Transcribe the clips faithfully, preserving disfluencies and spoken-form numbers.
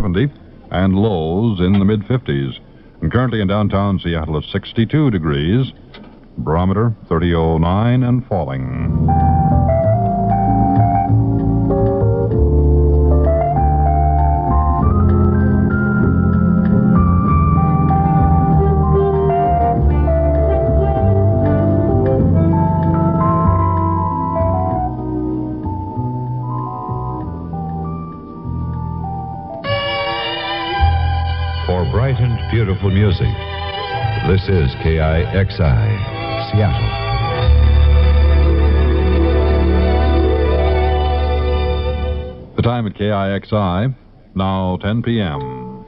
seventy, and lows in the mid-fifties. And currently in downtown Seattle, it's sixty-two degrees. Barometer thirty oh nine and falling. For bright and beautiful music, this is K I X I, Seattle. The time at K I X I, now ten p.m.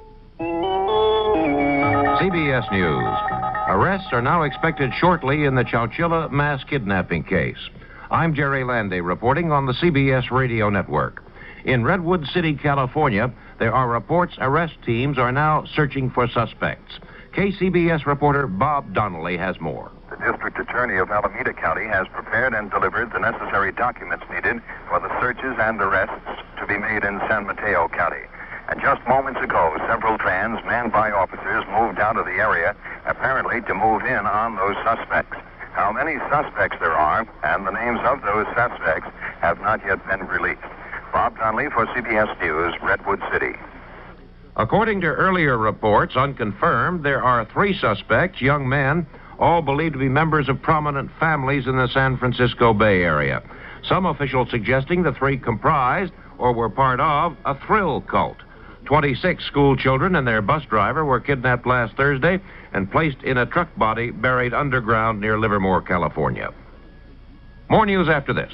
C B S News. Arrests are now expected shortly in the Chowchilla mass kidnapping case. I'm Jerry Landay reporting on the C B S radio network. In Redwood City, California, there are reports arrest teams are now searching for suspects. K C B S reporter Bob Donnelly has more. The district attorney of Alameda County has prepared and delivered the necessary documents needed for the searches and arrests to be made in San Mateo County. And just moments ago, several vans manned by officers moved out of the area, apparently to move in on those suspects. How many suspects there are and the names of those suspects have not yet been released. Bob Donnelly for C B S News, Redwood City. According to earlier reports, unconfirmed, there are three suspects, young men, all believed to be members of prominent families in the San Francisco Bay Area. Some officials suggesting the three comprised or were part of a thrill cult. twenty-six school children and their bus driver were kidnapped last Thursday and placed in a truck body buried underground near Livermore, California. More news after this.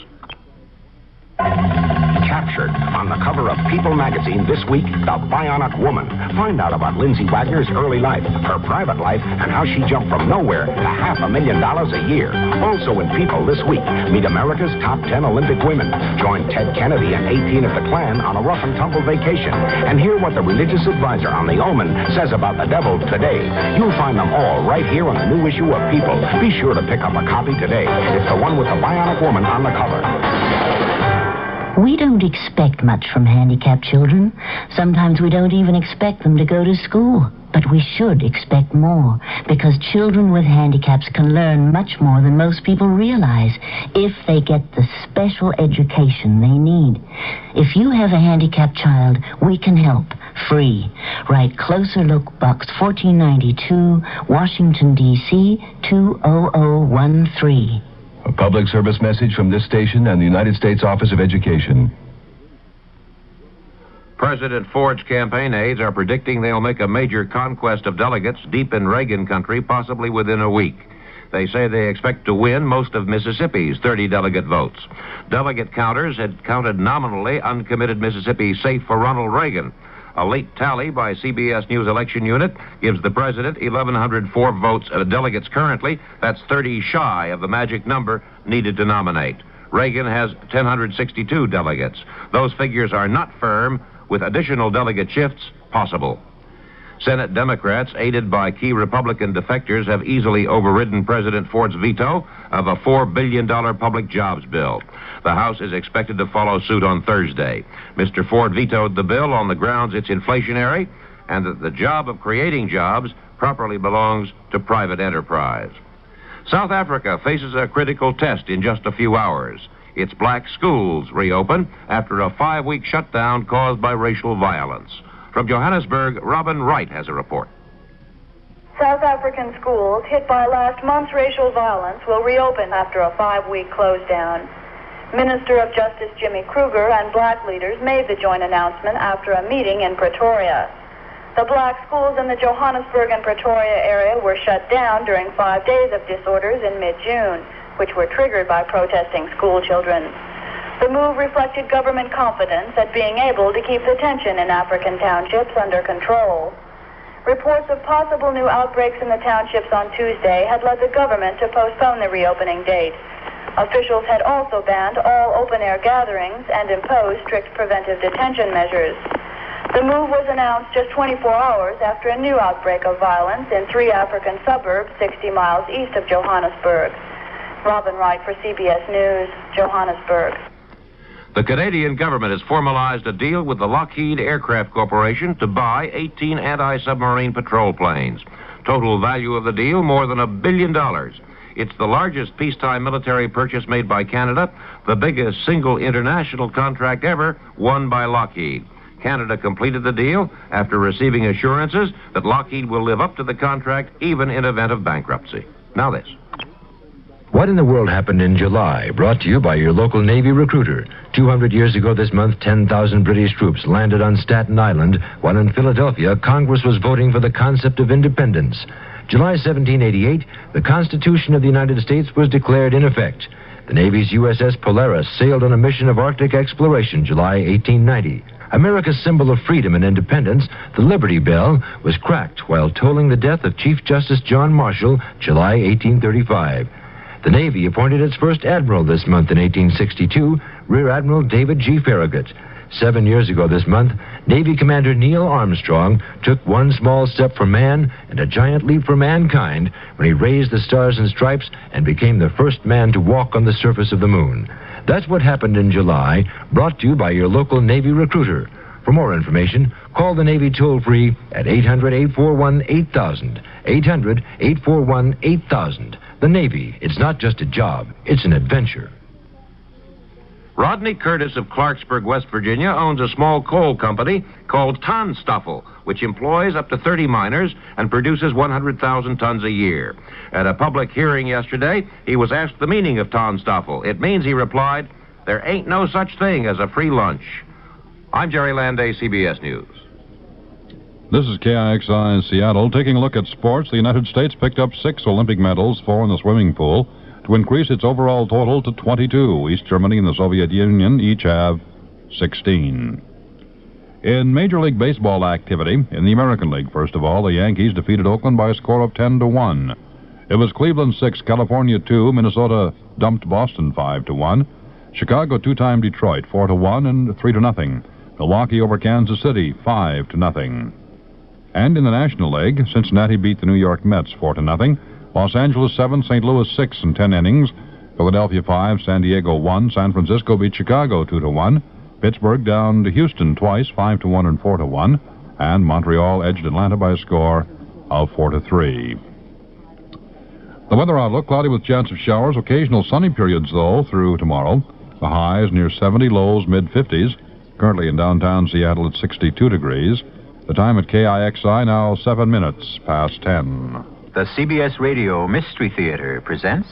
Captured on the cover of People magazine this week, the Bionic Woman. Find out about Lindsay Wagner's early life, her private life, and how she jumped from nowhere to half a million dollars a year. Also in People this week, meet America's top ten Olympic women. Join Ted Kennedy and eighteen of the Klan on a rough and tumble vacation. And hear what the religious advisor on The Omen says about the devil today. You'll find them all right here on the new issue of People. Be sure to pick up a copy today. It's the one with the Bionic Woman on the cover. We don't expect much from handicapped children. Sometimes we don't even expect them to go to school. But we should expect more, because children with handicaps can learn much more than most people realize if they get the special education they need. If you have a handicapped child, we can help. Free. Write Closer Look, Box fourteen ninety-two, Washington, D C two oh oh one three. A public service message from this station and the United States Office of Education. President Ford's campaign aides are predicting they'll make a major conquest of delegates deep in Reagan country, possibly within a week. They say they expect to win most of Mississippi's thirty delegate votes. Delegate counters had counted nominally uncommitted Mississippi safe for Ronald Reagan. A late tally by C B S News election unit gives the president eleven oh four votes of delegates currently. That's thirty shy of the magic number needed to nominate. Reagan has ten sixty-two delegates. Those figures are not firm, with additional delegate shifts possible. Senate Democrats, aided by key Republican defectors, have easily overridden President Ford's veto of a four billion dollars public jobs bill. The House is expected to follow suit on Thursday. Mister Ford vetoed the bill on the grounds it's inflationary and that the job of creating jobs properly belongs to private enterprise. South Africa faces a critical test in just a few hours. Its black schools reopen after a five-week shutdown caused by racial violence. From Johannesburg, Robin Wright has a report. South African schools hit by last month's racial violence will reopen after a five-week close down. Minister of Justice Jimmy Kruger and black leaders made the joint announcement after a meeting in Pretoria. The black schools in the Johannesburg and Pretoria area were shut down during five days of disorders in mid-June, which were triggered by protesting school children. The move reflected government confidence at being able to keep the tension in African townships under control. Reports of possible new outbreaks in the townships on Tuesday had led the government to postpone the reopening date. Officials had also banned all open-air gatherings and imposed strict preventive detention measures. The move was announced just twenty-four hours after a new outbreak of violence in three African suburbs sixty miles east of Johannesburg. Robin Wright for C B S News, Johannesburg. The Canadian government has formalized a deal with the Lockheed Aircraft Corporation to buy eighteen anti-submarine patrol planes. Total value of the deal, more than a billion dollars. It's the largest peacetime military purchase made by Canada, the biggest single international contract ever won by Lockheed. Canada completed the deal after receiving assurances that Lockheed will live up to the contract even in event of bankruptcy. Now this. What in the world happened in July? Brought to you by your local Navy recruiter. two hundred years ago this month, ten thousand British troops landed on Staten Island, while in Philadelphia, Congress was voting for the concept of independence. July seventeen eighty-eight, the Constitution of the United States was declared in effect. The Navy's U S S Polaris sailed on a mission of Arctic exploration July eighteen ninety. America's symbol of freedom and independence, the Liberty Bell, was cracked while tolling the death of Chief Justice John Marshall, July eighteen thirty-five. The Navy appointed its first admiral this month in eighteen sixty-two, Rear Admiral David G. Farragut. Seven years ago this month, Navy Commander Neil Armstrong took one small step for man and a giant leap for mankind when he raised the Stars and Stripes and became the first man to walk on the surface of the moon. That's what happened in July, brought to you by your local Navy recruiter. For more information, call the Navy toll-free at eight hundred, eight four one, eight thousand. eight hundred, eight four one, eight thousand. The Navy, it's not just a job, it's an adventure. Rodney Curtis of Clarksburg, West Virginia, owns a small coal company called Tonstoffel, which employs up to thirty miners and produces one hundred thousand tons a year. At a public hearing yesterday, he was asked the meaning of Tonstoffel. It means, he replied, there ain't no such thing as a free lunch. I'm Jerry Landay, C B S News. This is K I X I in Seattle. Taking a look at sports, the United States picked up six Olympic medals, four in the swimming pool, to increase its overall total to twenty-two. East Germany and the Soviet Union each have sixteen. In Major League Baseball activity, in the American League, first of all, the Yankees defeated Oakland by a score of ten to one. It was Cleveland six, California two, Minnesota dumped Boston five to one. Chicago two-time Detroit four to one and three to nothing. Milwaukee over Kansas City five to nothing. And in the National League, Cincinnati beat the New York Mets four to nothing. Los Angeles seven, Saint Louis six in ten innings. Philadelphia five, San Diego one. San Francisco beat Chicago two to one. Pittsburgh down to Houston twice, five to one and four to one. And Montreal edged Atlanta by a score of four to three. The weather outlook, cloudy with chance of showers, occasional sunny periods, though, through tomorrow. The highs near seventy, lows mid-fifties. Currently in downtown Seattle at sixty-two degrees. The time at K I X I now seven minutes past ten. The C B S Radio Mystery Theater presents...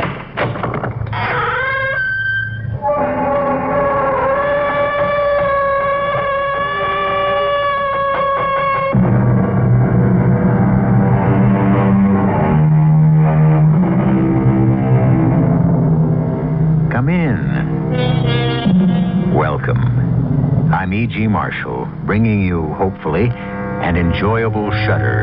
Come in. Welcome. I'm E G. Marshall, bringing you, hopefully, an enjoyable shudder.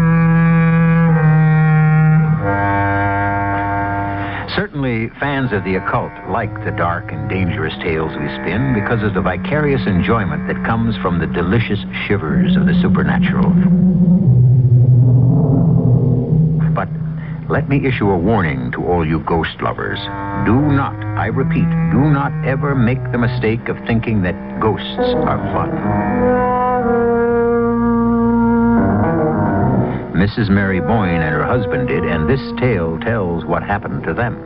Certainly, fans of the occult like the dark and dangerous tales we spin because of the vicarious enjoyment that comes from the delicious shivers of the supernatural. But let me issue a warning to all you ghost lovers. Do not, I repeat, do not ever make the mistake of thinking that ghosts are fun. Missus Mary Boyne and her husband did, and this tale tells what happened to them.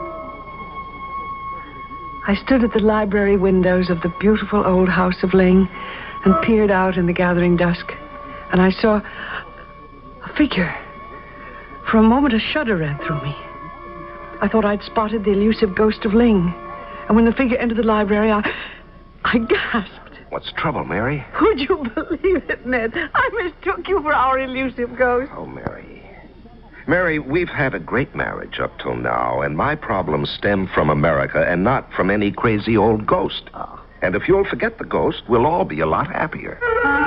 I stood at the library windows of the beautiful old house of Ling and peered out in the gathering dusk, and I saw a figure. For a moment, a shudder ran through me. I thought I'd spotted the elusive ghost of Ling, and when the figure entered the library, I... I gasped. What's trouble, Mary? Would you believe it, Ned? I mistook you for our elusive ghost. Oh, Mary. Mary, we've had a great marriage up till now, and my problems stem from America and not from any crazy old ghost. Oh. And if you'll forget the ghost, we'll all be a lot happier.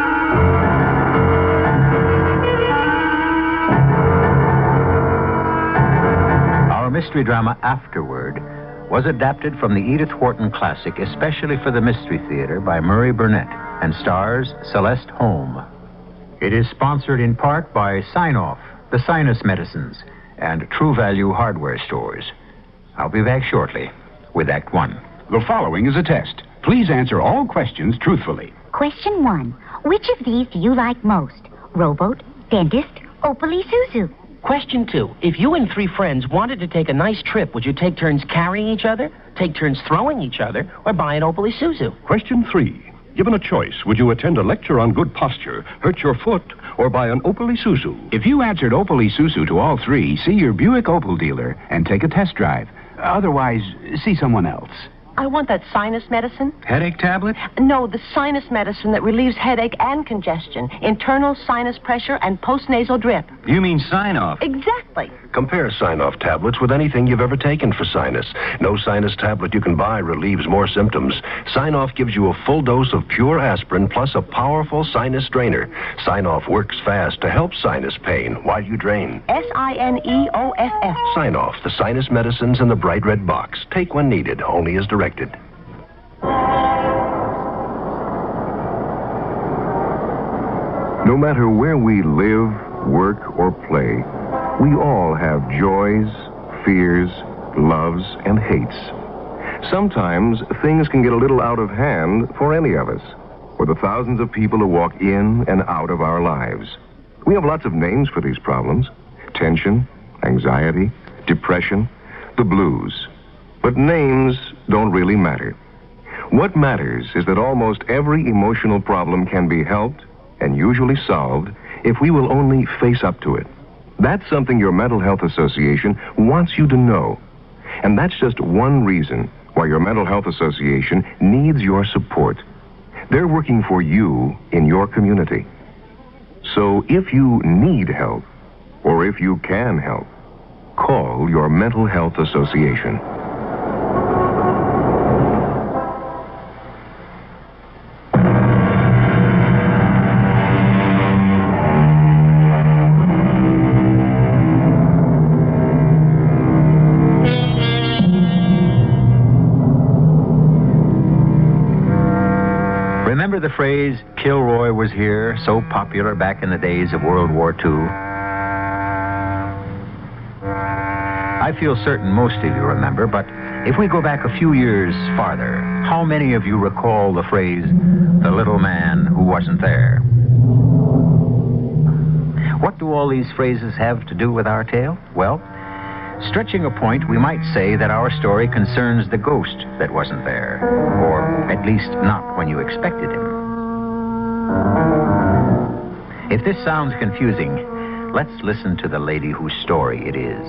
Our mystery drama, Afterward, was adapted from the Edith Wharton classic, especially for the Mystery Theater, by Murray Burnett, and stars Celeste Holm. It is sponsored in part by Sign-Off, the Sinus Medicines, and True Value Hardware Stores. I'll be back shortly with Act One. The following is a test. Please answer all questions truthfully. Question one. Which of these do you like most? Rowboat, dentist, Opal Isuzu? Question two. If you and three friends wanted to take a nice trip, would you take turns carrying each other, take turns throwing each other, or buy an Opal Isuzu? Question three. Given a choice, would you attend a lecture on good posture, hurt your foot, or buy an Opal Isuzu? If you answered Opal Isuzu to all three, see your Buick Opal dealer and take a test drive. Otherwise, see someone else. I want that sinus medicine. Headache tablet? No, the sinus medicine that relieves headache and congestion, internal sinus pressure, and postnasal drip. You mean sign-off? Exactly. Compare sign-off tablets with anything you've ever taken for sinus. No sinus tablet you can buy relieves more symptoms. Sign-off gives you a full dose of pure aspirin plus a powerful sinus drainer. Sign-off works fast to help sinus pain while you drain. S I N E O F F. Sign-off, the sinus medicines in the bright red box. Take when needed, only as directed. No matter where we live, work, or play, we all have joys, fears, loves, and hates. Sometimes things can get a little out of hand for any of us, or the thousands of people who walk in and out of our lives. We have lots of names for these problems: tension, anxiety, depression, the blues. But names don't really matter. What matters is that almost every emotional problem can be helped and usually solved if we will only face up to it. That's something your Mental Health Association wants you to know. And that's just one reason why your Mental Health Association needs your support. They're working for you in your community. So if you need help, or if you can help, call your Mental Health Association. Remember the phrase, Kilroy was here, so popular back in the days of World War Two? I feel certain most of you remember, but if we go back a few years farther, how many of you recall the phrase, the little man who wasn't there? What do all these phrases have to do with our tale? Well, stretching a point, we might say that our story concerns the ghost that wasn't there, or at least not when you expected him. If this sounds confusing, let's listen to the lady whose story it is.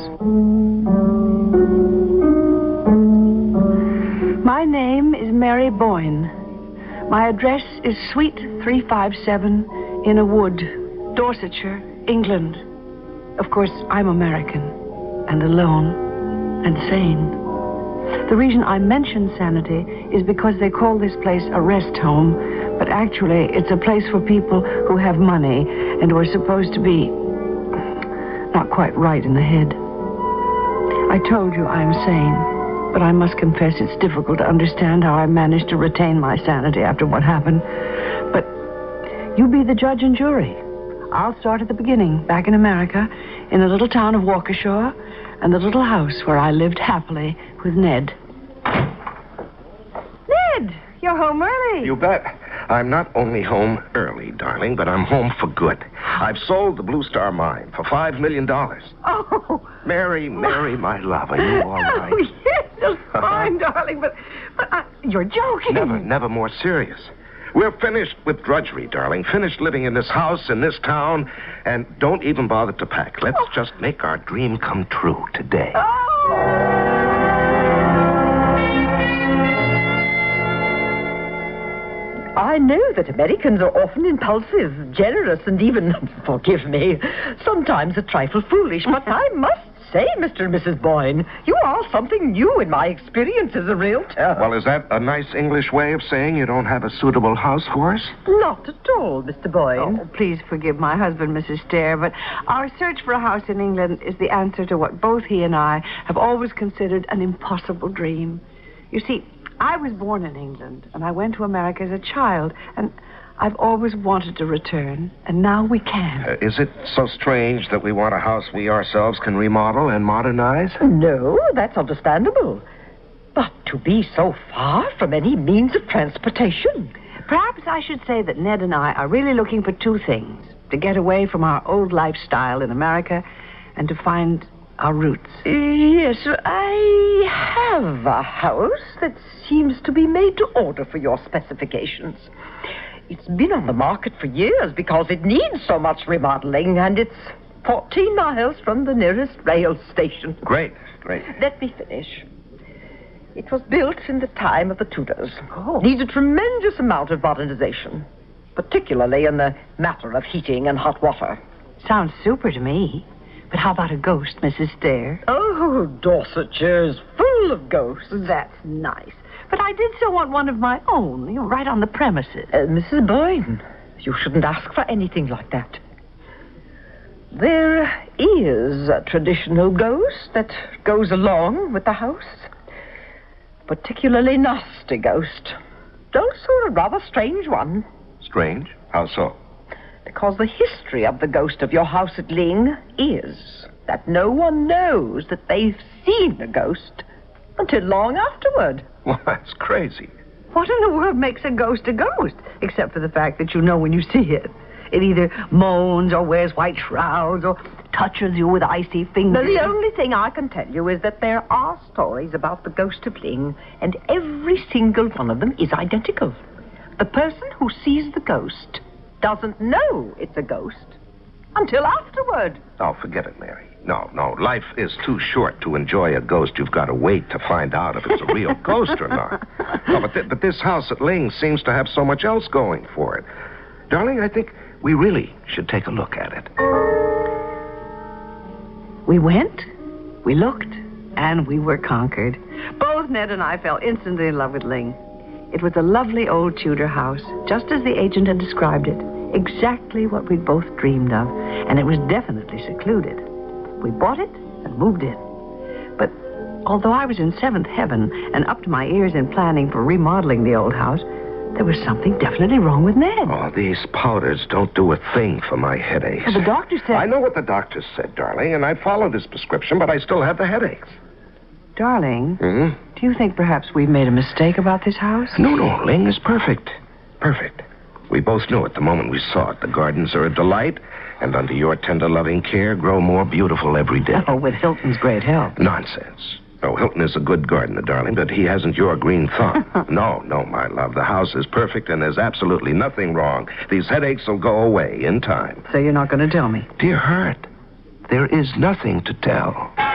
My name is Mary Boyne. My address is Suite three five seven in a Wood, Dorsetshire, England. Of course, I'm American and alone and sane. The reason I mention sanity is because they call this place a rest home, but actually it's a place for people who have money and who are supposed to be not quite right in the head. I told you I'm sane, but I must confess it's difficult to understand how I managed to retain my sanity after what happened. But you be the judge and jury. I'll start at the beginning, back in America, in the little town of Waukesha, and the little house where I lived happily with Ned. Ned, you're home early. You bet. I'm not only home early, darling, but I'm home for good. I've sold the Blue Star Mine for five million dollars. Oh. Mary, Mary, my love, are you all right? Oh, yes, just fine, darling, but, but uh, you're joking. Never, never more serious. We're finished with drudgery, darling. Finished living in this house, in this town, and don't even bother to pack. Let's oh. just make our dream come true today. Oh. I know that Americans are often impulsive, generous, and even, forgive me, sometimes a trifle foolish, but I must say, Mister and Missus Boyne, you are something new in my experience as a realtor. Well, is that a nice English way of saying you don't have a suitable house for us? Not at all, Mister Boyne. Oh, please forgive my husband, Missus Stair, but our search for a house in England is the answer to what both he and I have always considered an impossible dream. You see, I was born in England, and I went to America as a child, and I've always wanted to return, and now we can. Uh, is it so strange that we want a house we ourselves can remodel and modernize? No, that's understandable. But to be so far from any means of transportation. Perhaps I should say that Ned and I are really looking for two things. To get away from our old lifestyle in America and to find our roots. Yes, I have a house that seems to be made to order for your specifications. It's been on the market for years because it needs so much remodeling, and it's fourteen miles from the nearest rail station. Great, great. Let me finish. It was built in the time of the Tudors. Oh. Needs a tremendous amount of modernization, particularly in the matter of heating and hot water. Sounds super to me. But how about a ghost, Missus Stair? Oh, Dorsetshire's full of ghosts. That's nice. But I did so want one of my own, you know, right on the premises. Uh, Missus Boyne, you shouldn't ask for anything like that. There is a traditional ghost that goes along with the house. Particularly nasty ghost. Also a rather strange one. Strange? How so? Because the history of the ghost of your house at Ling is that no one knows that they've seen a ghost until long afterward. Well, that's crazy. What in the world makes a ghost a ghost? Except for the fact that you know when you see it. It either moans or wears white shrouds or touches you with icy fingers. Now, the only thing I can tell you is that there are stories about the ghost of Ling, and every single one of them is identical. The person who sees the ghost doesn't know it's a ghost until afterward. Oh, forget it, Mary. No, no. Life is too short to enjoy a ghost. You've got to wait to find out if it's a real ghost or not. No, but, th- but this house at Ling seems to have so much else going for it. Darling, I think we really should take a look at it. We went, we looked, and we were conquered. Both Ned and I fell instantly in love with Ling. It was a lovely old Tudor house, just as the agent had described it. Exactly what we'd both dreamed of, and it was definitely secluded. We bought it and moved in. But although I was in seventh heaven and up to my ears in planning for remodeling the old house, there was something definitely wrong with Ned. Oh, these powders don't do a thing for my headaches. Well, the doctor said... I know what the doctor said, darling, and I followed his prescription, but I still have the headaches. Darling, Hmm? do you think perhaps we've made a mistake about this house? No, no, Ling is perfect. Perfect. We both knew it the moment we saw it. The gardens are a delight, and under your tender, loving care, grow more beautiful every day. Oh, with Hilton's great help. Nonsense. No, Hilton is a good gardener, darling, but he hasn't your green thumb. No, no, my love. The house is perfect, and there's absolutely nothing wrong. These headaches will go away in time. So you're not going to tell me? Dear heart, there is nothing to tell.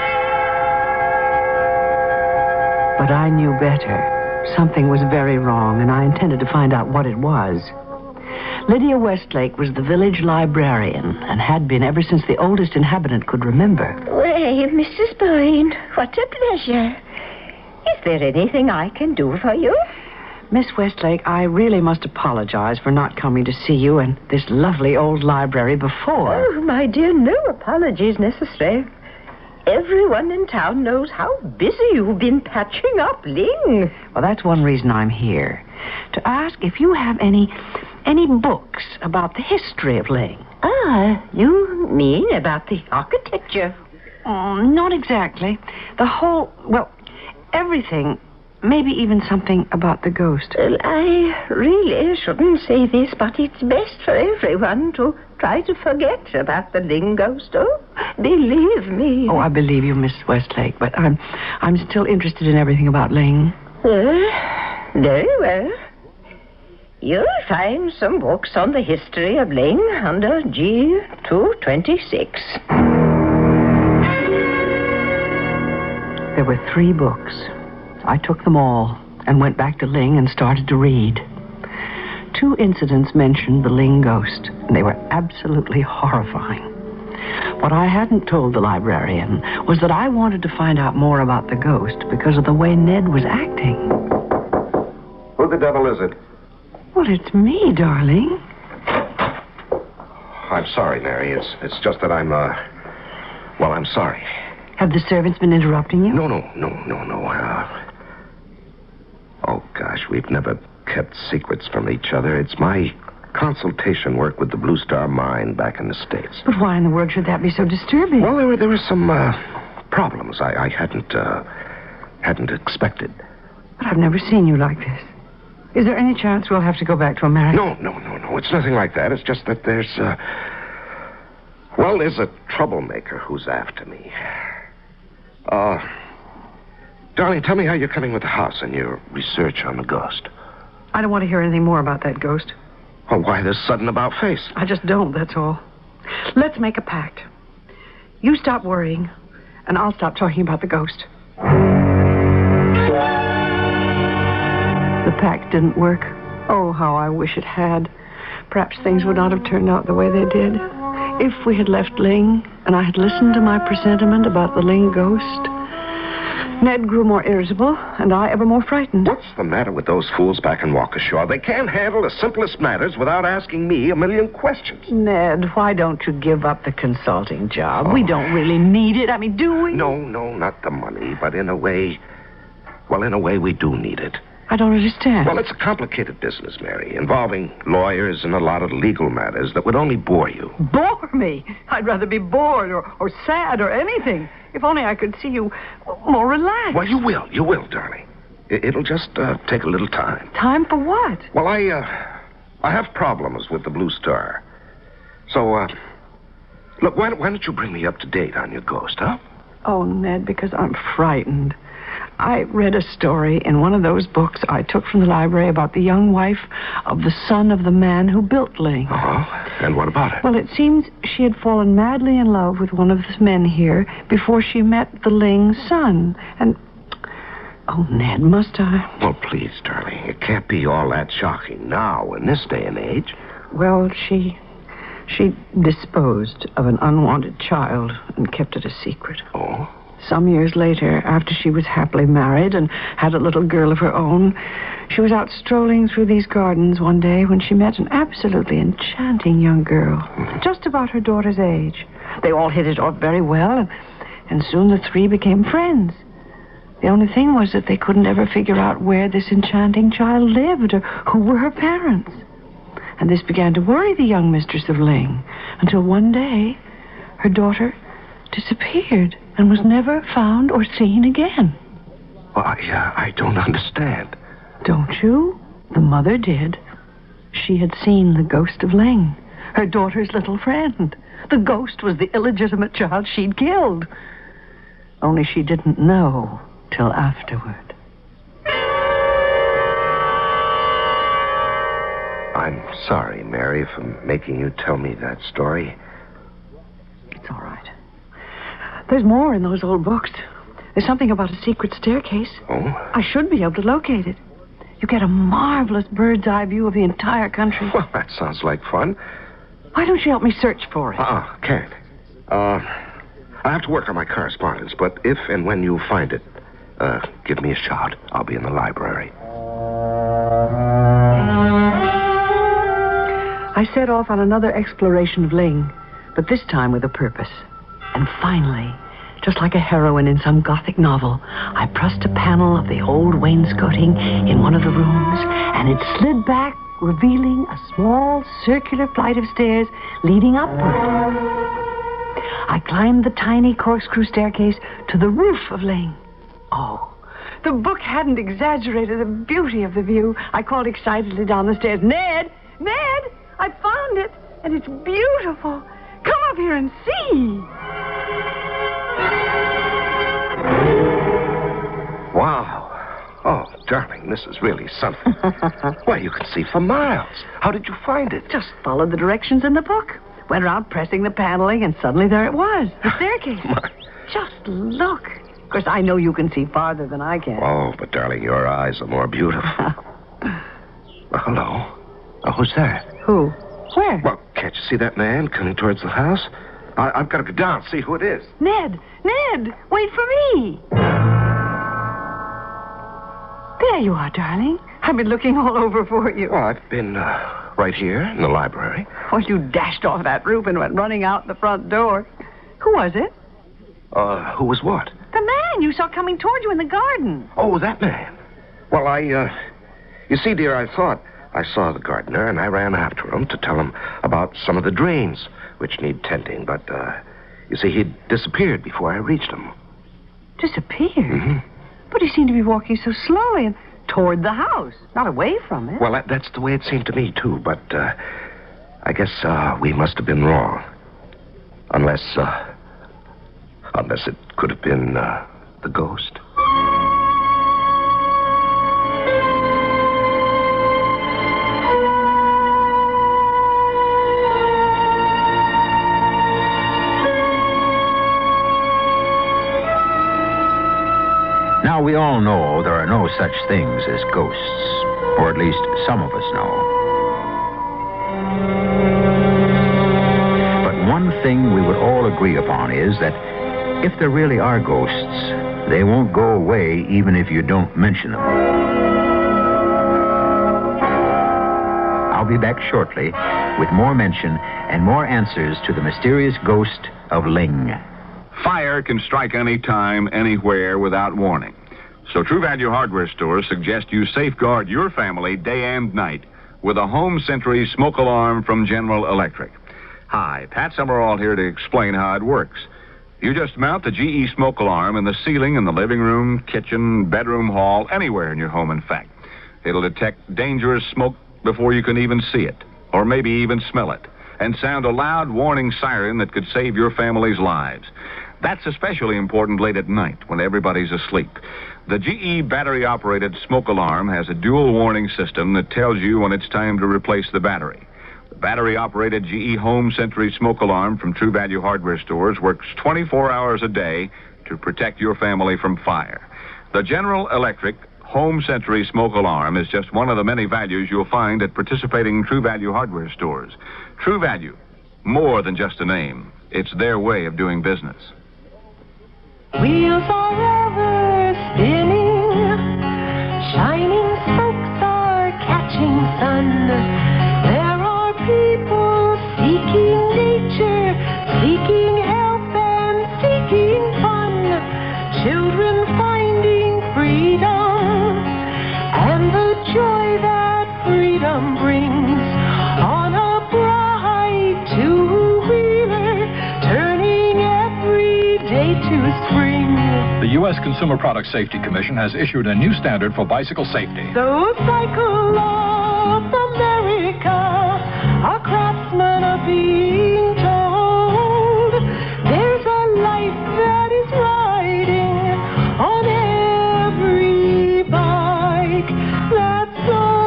But I knew better. Something was very wrong, and I intended to find out what it was. Lydia Westlake was the village librarian and had been ever since the oldest inhabitant could remember. Well, Missus Boyne, what a pleasure. Is there anything I can do for you? Miss Westlake, I really must apologize for not coming to see you in this lovely old library before. Oh, my dear, no apologies necessary. Everyone in town knows how busy you've been patching up Ling. Well, that's one reason I'm here. To ask if you have any any books about the history of Ling. Ah, you mean about the architecture? Oh, not exactly. The whole, well, everything. Maybe even something about the ghost. Well, I really shouldn't say this, but it's best for everyone to try to forget about the Ling ghost. Oh, believe me. Oh, I believe you, Miss Westlake, but I'm I'm still interested in everything about Ling. Well, very well. You'll find some books on the history of Ling under G two twenty-six. There were three books. I took them all and went back to Ling and started to read. Two incidents mentioned the Ling ghost, and they were absolutely horrifying. What I hadn't told the librarian was that I wanted to find out more about the ghost because of the way Ned was acting. Who the devil is it? Well, it's me, darling. I'm sorry, Mary. It's it's just that I'm, uh... Well, I'm sorry. Have the servants been interrupting you? No, no, no, no, no. Uh... Oh, gosh, we've never kept secrets from each other. It's my consultation work with the Blue Star Mine back in the States. But why in the world should that be so disturbing? Well, there were, there were some, uh, problems I, I hadn't, uh... hadn't expected. But I've never seen you like this. Is there any chance we'll have to go back to America? No, no, no, no. It's nothing like that. It's just that there's, uh... Well, there's a troublemaker who's after me. Uh... Darling, tell me how you're coming with the house and your research on the ghost. I don't want to hear anything more about that ghost. Well, why this sudden about-face? I just don't, that's all. Let's make a pact. You stop worrying, and I'll stop talking about the ghost. The pact didn't work. Oh, how I wish it had. Perhaps things would not have turned out the way they did. If we had left Ling, and I had listened to my presentiment about the Ling ghost, Ned grew more irritable, and I ever more frightened. What's the matter with those fools back in Waukesha? They can't handle the simplest matters without asking me a million questions. Ned, why don't you give up the consulting job? Oh. We don't really need it. I mean, do we? No, no, not the money, but in a way... Well, in a way, we do need it. I don't understand. Well, it's a complicated business, Mary, involving lawyers and a lot of legal matters that would only bore you. Bore me? I'd rather be bored or, or sad or anything. If only I could see you more relaxed. Well, you will. You will, darling. It'll just uh, take a little time. Time for what? Well, I, uh, I have problems with the Blue Star. So, uh, look, why, why don't you bring me up to date on your ghost, huh? Oh, Ned, because I'm frightened. I read a story in one of those books I took from the library about the young wife of the son of the man who built Ling. Uh-huh. And what about it? Well, it seems she had fallen madly in love with one of the men here before she met the Ling son. And, oh, Ned, must I? Well, please, darling. It can't be all that shocking now in this day and age. Well, she... she disposed of an unwanted child and kept it a secret. Oh? Some years later, after she was happily married and had a little girl of her own, she was out strolling through these gardens one day when she met an absolutely enchanting young girl, mm-hmm. just about her daughter's age. They all hit it off very well, and, and soon the three became friends. The only thing was that they couldn't ever figure out where this enchanting child lived or who were her parents. And this began to worry the young mistress of Ling, until one day her daughter disappeared and was never found or seen again. Well, I, uh, I don't understand. Don't you? The mother did. She had seen the ghost of Ling, her daughter's little friend. The ghost was the illegitimate child she'd killed. Only she didn't know till afterward. I'm sorry, Mary, for making you tell me that story. It's all right. There's more in those old books. There's something about a secret staircase. Oh? I should be able to locate it. You get a marvelous bird's eye view of the entire country. Well, that sounds like fun. Why don't you help me search for it? Uh-uh, can't. Uh, I have to work on my correspondence, but if and when you find it, uh, give me a shout. I'll be in the library. I set off on another exploration of Ling, but this time with a purpose. And finally, just like a heroine in some Gothic novel, I pressed a panel of the old wainscoting in one of the rooms, and it slid back, revealing a small circular flight of stairs leading upward. I climbed the tiny corkscrew staircase to the roof of Ling. Oh, the book hadn't exaggerated the beauty of the view. I called excitedly down the stairs, Ned! Ned! I found it, and it's beautiful. Come up here and see. Wow. Oh, darling, this is really something. Why, you can see for miles. How did you find it? Just followed the directions in the book. Went around pressing the paneling, and suddenly there it was, the staircase. My... Just look. Of course, I know you can see farther than I can. Oh, but darling, your eyes are more beautiful. Well, hello. Oh, who's that? Who? Where? Well, can't you see that man coming towards the house? I- I've got to go down and see who it is. Ned! Ned! Wait for me! There you are, darling. I've been looking all over for you. Well, I've been uh, right here in the library. Well, you dashed off that roof and went running out the front door. Who was it? Uh, who was what? The man you saw coming toward you in the garden. Oh, that man. Well, I, uh... You see, dear, I thought... I saw the gardener, and I ran after him to tell him about some of the drains, which need tending. But, uh, you see, he'd disappeared before I reached him. Disappeared? Mm-hmm. But he seemed to be walking so slowly and toward the house, not away from it. Well, that, that's the way it seemed to me, too. But uh, I guess uh, we must have been wrong. Unless, uh, unless it could have been uh, the ghost. Now, we all know there are no such things as ghosts, or at least some of us know. But one thing we would all agree upon is that if there really are ghosts, they won't go away even if you don't mention them. I'll be back shortly with more mention and more answers to the mysterious ghost of Ling. Fire can strike any time, anywhere, without warning. So True Value Hardware stores suggest you safeguard your family day and night with a Home Sentry smoke alarm from General Electric. Hi, Pat Summerall here to explain how it works. You just mount the G E smoke alarm in the ceiling in the living room, kitchen, bedroom, hall, anywhere in your home, in fact. It'll detect dangerous smoke before you can even see it, or maybe even smell it, and sound a loud warning siren that could save your family's lives. That's especially important late at night when everybody's asleep. The G E battery-operated smoke alarm has a dual warning system that tells you when it's time to replace the battery. The battery-operated G E Home Sentry smoke alarm from True Value Hardware stores works twenty-four hours a day to protect your family from fire. The General Electric Home Sentry smoke alarm is just one of the many values you'll find at participating True Value Hardware stores. True Value, more than just a name. It's their way of doing business. Wheels are ever spinning, shining spokes are catching sun. There are people seeking nature, seeking help and seeking fun. Children finding freedom and the joy that freedom brings on a bright two-wheeler, turning every day to spring. The U S Consumer Product Safety Commission has issued a new standard for bicycle safety. So cycle of America, our craftsmen are being told there's a life that is riding on every bike that's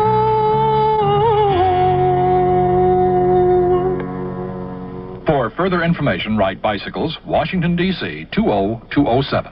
sold. For further information, write Bicycles, Washington, D C two oh two oh seven.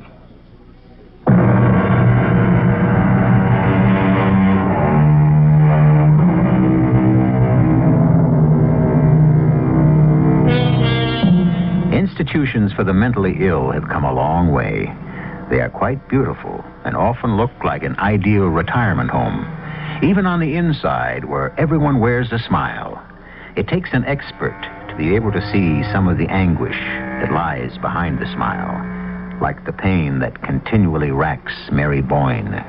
Institutions for the mentally ill have come a long way. They are quite beautiful and often look like an ideal retirement home, even on the inside where everyone wears a smile. It takes an expert to be able to see some of the anguish that lies behind the smile, like the pain that continually racks Mary Boyne.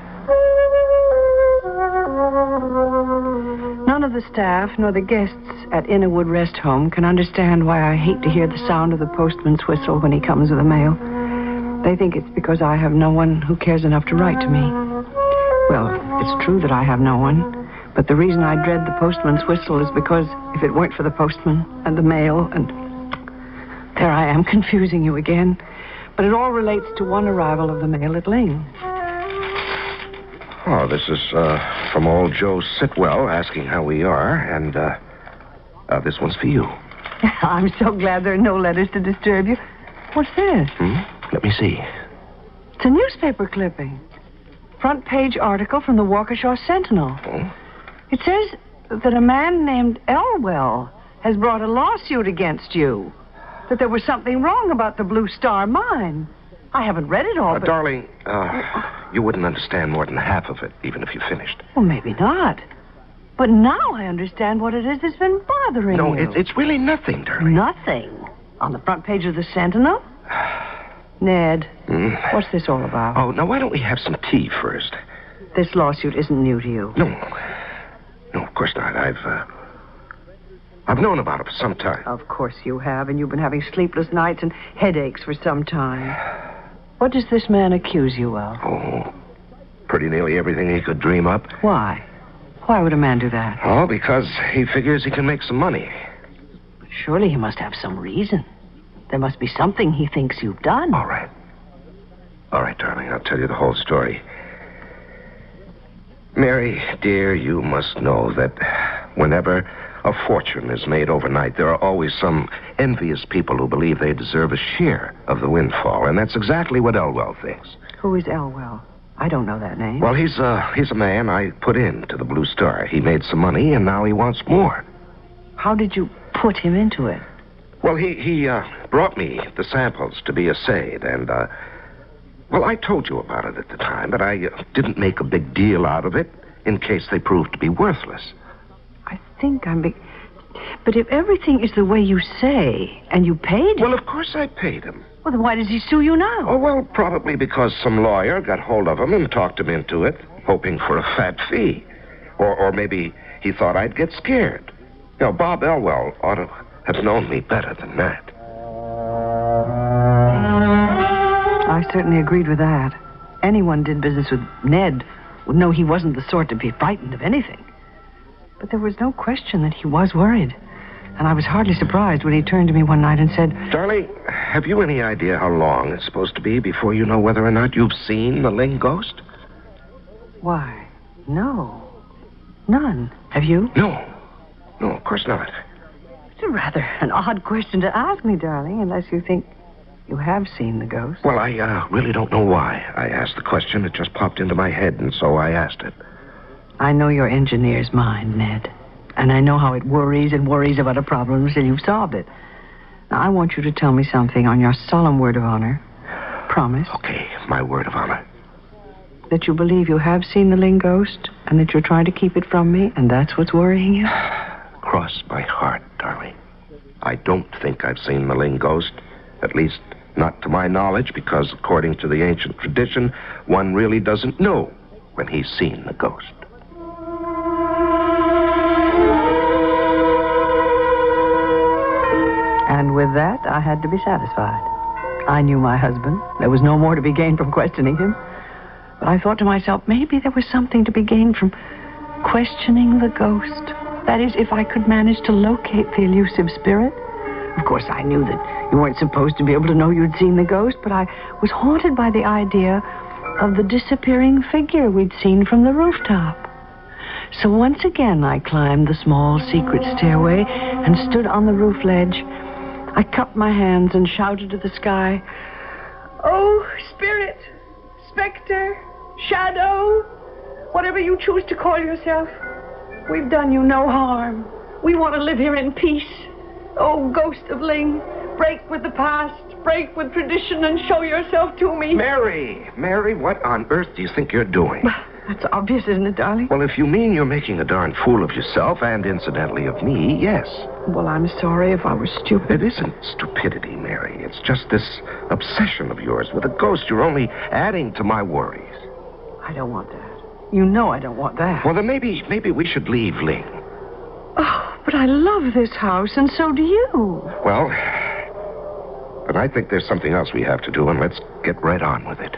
None of the staff nor the guests at Innerwood Rest Home can understand why I hate to hear the sound of the postman's whistle when he comes with the mail. They think it's because I have no one who cares enough to write to me. Well, it's true that I have no one, but the reason I dread the postman's whistle is because if it weren't for the postman and the mail and... There I am, confusing you again. But it all relates to one arrival of the mail at Ling. Oh, this is uh, from old Joe Sitwell asking how we are, and uh, uh, this one's for you. I'm so glad there are no letters to disturb you. What's this? Hmm? Let me see. It's a newspaper clipping. Front page article from the Waukesha Sentinel. Oh? It says that a man named Elwell has brought a lawsuit against you. That there was something wrong about the Blue Star mine. I haven't read it all, Uh, but... darling, uh, you wouldn't understand more than half of it, even if you finished. Well, maybe not. But now I understand what it is that's been bothering No, you. it, it's really nothing, darling. Nothing? On the front page of the Sentinel? Ned, Hmm? what's this all about? Oh, now why don't we have some tea first? This lawsuit isn't new to you. No. No, of course not. I've, uh... I've known about it for some time. Of course you have, and you've been having sleepless nights and headaches for some time. What does this man accuse you of? Oh, pretty nearly everything he could dream up. Why? Why would a man do that? Oh, because he figures he can make some money. Surely he must have some reason. There must be something he thinks you've done. All right. All right, darling, I'll tell you the whole story. Mary, dear, you must know that whenever a fortune is made overnight, there are always some envious people who believe they deserve a share of the windfall, and that's exactly what Elwell thinks. Who is Elwell? I don't know that name. Well, he's, uh, he's a man I put into the Blue Star. He made some money, and now he wants more. How did you put him into it? Well, he, he uh, brought me the samples to be assayed, and, uh, well, I told you about it at the time, but I uh, didn't make a big deal out of it in case they proved to be worthless. I think I'm big... But if everything is the way you say, and you paid him... Well, of course I paid him. Well, then why does he sue you now? Oh, well, probably because some lawyer got hold of him and talked him into it, hoping for a fat fee. Or, or maybe he thought I'd get scared. You know, Bob Elwell ought to have known me better than that. I certainly agreed with that. Anyone did business with Ned would know he wasn't the sort to be frightened of anything. But there was no question that he was worried. And I was hardly surprised when he turned to me one night and said... Darling, have you any idea how long it's supposed to be before you know whether or not you've seen the Ling ghost? Why, no. None. Have you? No. No, of course not. It's a rather an odd question to ask me, darling, unless you think you have seen the ghost. Well, I uh, really don't know why I asked the question. It just popped into my head, and so I asked it. I know your engineer's mind, Ned. And I know how it worries and worries about a problem until you've solved it. Now, I want you to tell me something on your solemn word of honor. Promise. Okay, my word of honor. That you believe you have seen the Ling ghost, and that you're trying to keep it from me, and that's what's worrying you? Cross my heart, darling. I don't think I've seen the Ling ghost. At least, not to my knowledge, because according to the ancient tradition, one really doesn't know when he's seen the ghost. And with that, I had to be satisfied. I knew my husband. There was no more to be gained from questioning him. But I thought to myself, maybe there was something to be gained from questioning the ghost. That is, if I could manage to locate the elusive spirit. Of course, I knew that you weren't supposed to be able to know you'd seen the ghost, but I was haunted by the idea of the disappearing figure we'd seen from the rooftop. So once again, I climbed the small secret stairway and stood on the roof ledge. I cupped my hands and shouted to the sky, "Oh, spirit, specter, shadow, whatever you choose to call yourself, we've done you no harm. We want to live here in peace. Oh, ghost of Ling, break with the past, break with tradition, and show yourself to me." Mary, Mary, what on earth do you think you're doing? That's obvious, isn't it, darling? Well, if you mean you're making a darn fool of yourself, and incidentally of me, yes. Well, I'm sorry if I was stupid. It isn't stupidity, Mary. It's just this obsession of yours with a ghost. You're only adding to my worries. I don't want that. You know I don't want that. Well, then maybe, maybe we should leave Ling. Oh, but I love this house, and so do you. Well, but I think there's something else we have to do, and let's get right on with it.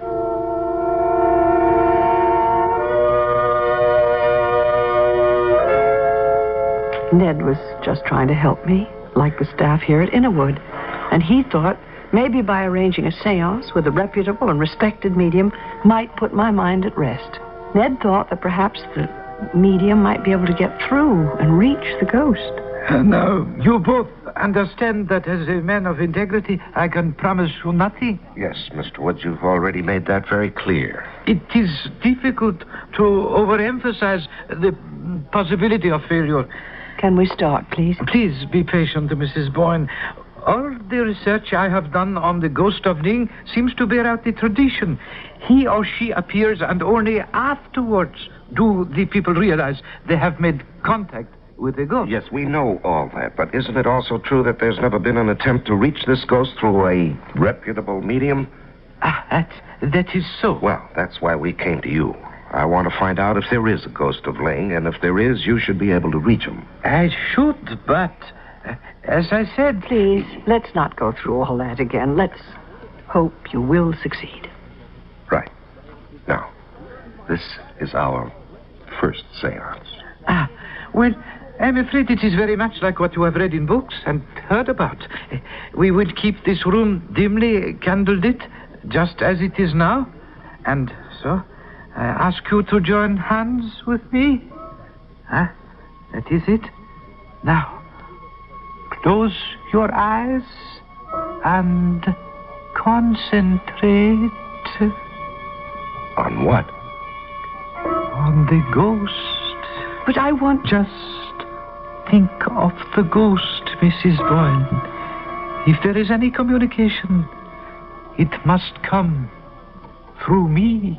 Ned was just trying to help me, like the staff here at Innerwood. And he thought maybe by arranging a seance with a reputable and respected medium might put my mind at rest. Ned thought that perhaps the medium might be able to get through and reach the ghost. Uh, now, you both understand that as a man of integrity, I can promise you nothing? Yes, Mister Woods, you've already made that very clear. It is difficult to overemphasize the possibility of failure. Can we start, please? Please be patient, Missus Boyne. All the research I have done on the ghost of Ling seems to bear out the tradition. He or she appears, and only afterwards do the people realize they have made contact with the ghost. Yes, we know all that, but isn't it also true that there's never been an attempt to reach this ghost through a reputable medium? Ah, that, that is so. Well, that's why we came to you. I want to find out if there is a ghost of Ling, and if there is, you should be able to reach him. I should, but uh, as I said... Please, let's not go through all that again. Let's hope you will succeed. Right. Now, This is our first seance. Ah, well, I'm afraid it is very much like what you have read in books and heard about. We will keep this room dimly candlelit, just as it is now. And so, I ask you to join hands with me. Ah, that is it. Now, close your eyes and concentrate. On what? On the ghost. But I want... Just think of the ghost, Missus Boyne. If there is any communication, it must come through me.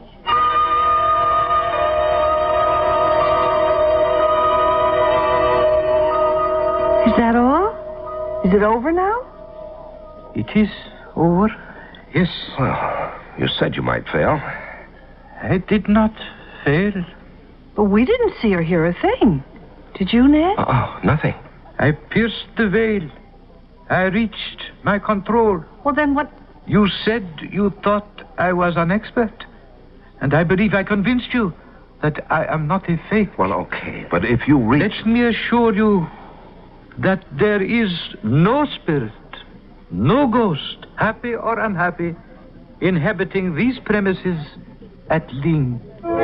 Is that all? Is it over now? It is over, yes. Well, you said you might fail. I did not fail. But we didn't see or hear a thing. Did you, Ned? Oh, nothing. I pierced the veil. I reached my control. Well, then what... You said you thought I was an expert. And I believe I convinced you that I am not a fake. Well, okay, but if you reach... Let me assure you that there is no spirit, no ghost, happy or unhappy, inhabiting these premises at Ling.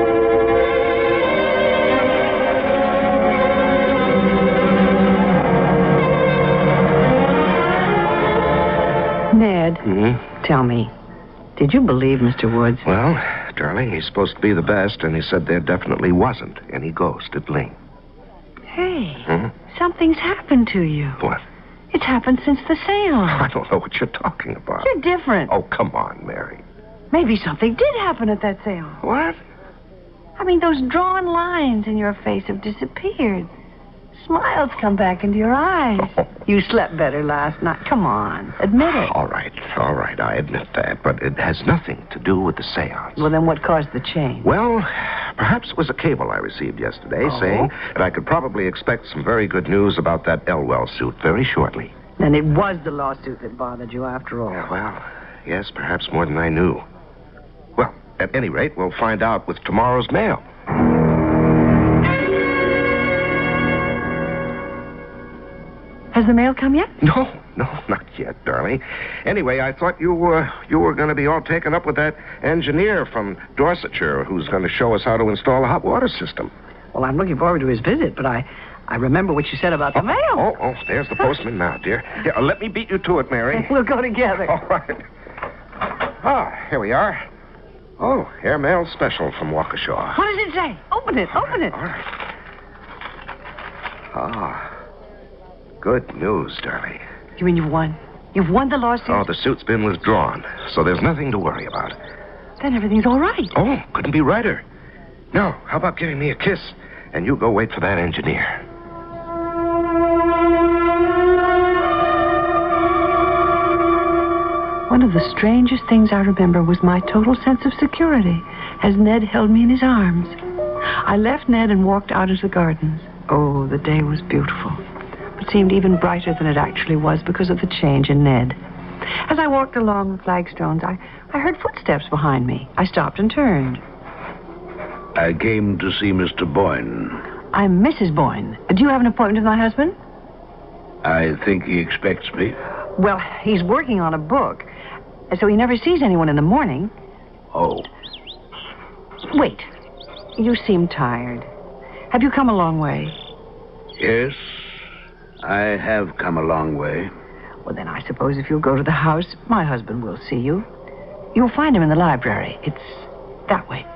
Ned, Mm-hmm. tell me, did you believe Mister Woods? Well, darling, he's supposed to be the best, and he said there definitely wasn't any ghost at Ling. Hey, Hmm? something's happened to you. What? It's happened since the seance. I don't know what you're talking about. You're different. Oh, come on, Mary. Maybe something did happen at that seance. What? I mean, those drawn lines in your face have disappeared. Smiles come back into your eyes. You slept better last night. Come on, admit it. All right, all right, I admit that, but it has nothing to do with the seance. Well, then what caused the change? Well, perhaps it was a cable I received yesterday Oh? saying that I could probably expect some very good news about that Elwell suit very shortly. Then it was the lawsuit that bothered you after all. Yeah, well, yes, perhaps more than I knew. Well, at any rate, we'll find out with tomorrow's mail. Has the mail come yet? No, no, not yet, darling. Anyway, I thought you were you were going to be all taken up with that engineer from Dorsetshire who's going to show us how to install a hot water system. Well, I'm looking forward to his visit, but I, I remember what you said about the mail. Oh, oh, there's the postman now, dear. Here, uh, let me beat you to it, Mary. We'll go together. All right. Ah, here we are. Oh, airmail special from Waukesha. What does it say? Open it, open it. All right. Ah, good news, darling. You mean you've won? You've won the lawsuit? Oh, the suit's been withdrawn, so there's nothing to worry about. Then everything's all right. Oh, couldn't be righter. Now, how about giving me a kiss, and you go wait for that engineer. One of the strangest things I remember was my total sense of security as Ned held me in his arms. I left Ned and walked out into the gardens. Oh, the day was beautiful, but seemed even brighter than it actually was because of the change in Ned. As I walked along the flagstones, I, I heard footsteps behind me. I stopped and turned. I came to see Mister Boyne. I'm Missus Boyne. Do you have an appointment with my husband? I think he expects me. Well, he's working on a book, so he never sees anyone in the morning. Oh. Wait. You seem tired. Have you come a long way? Yes, I have come a long way. Well, then I suppose if you'll go to the house, my husband will see you. You'll find him in the library. It's that way.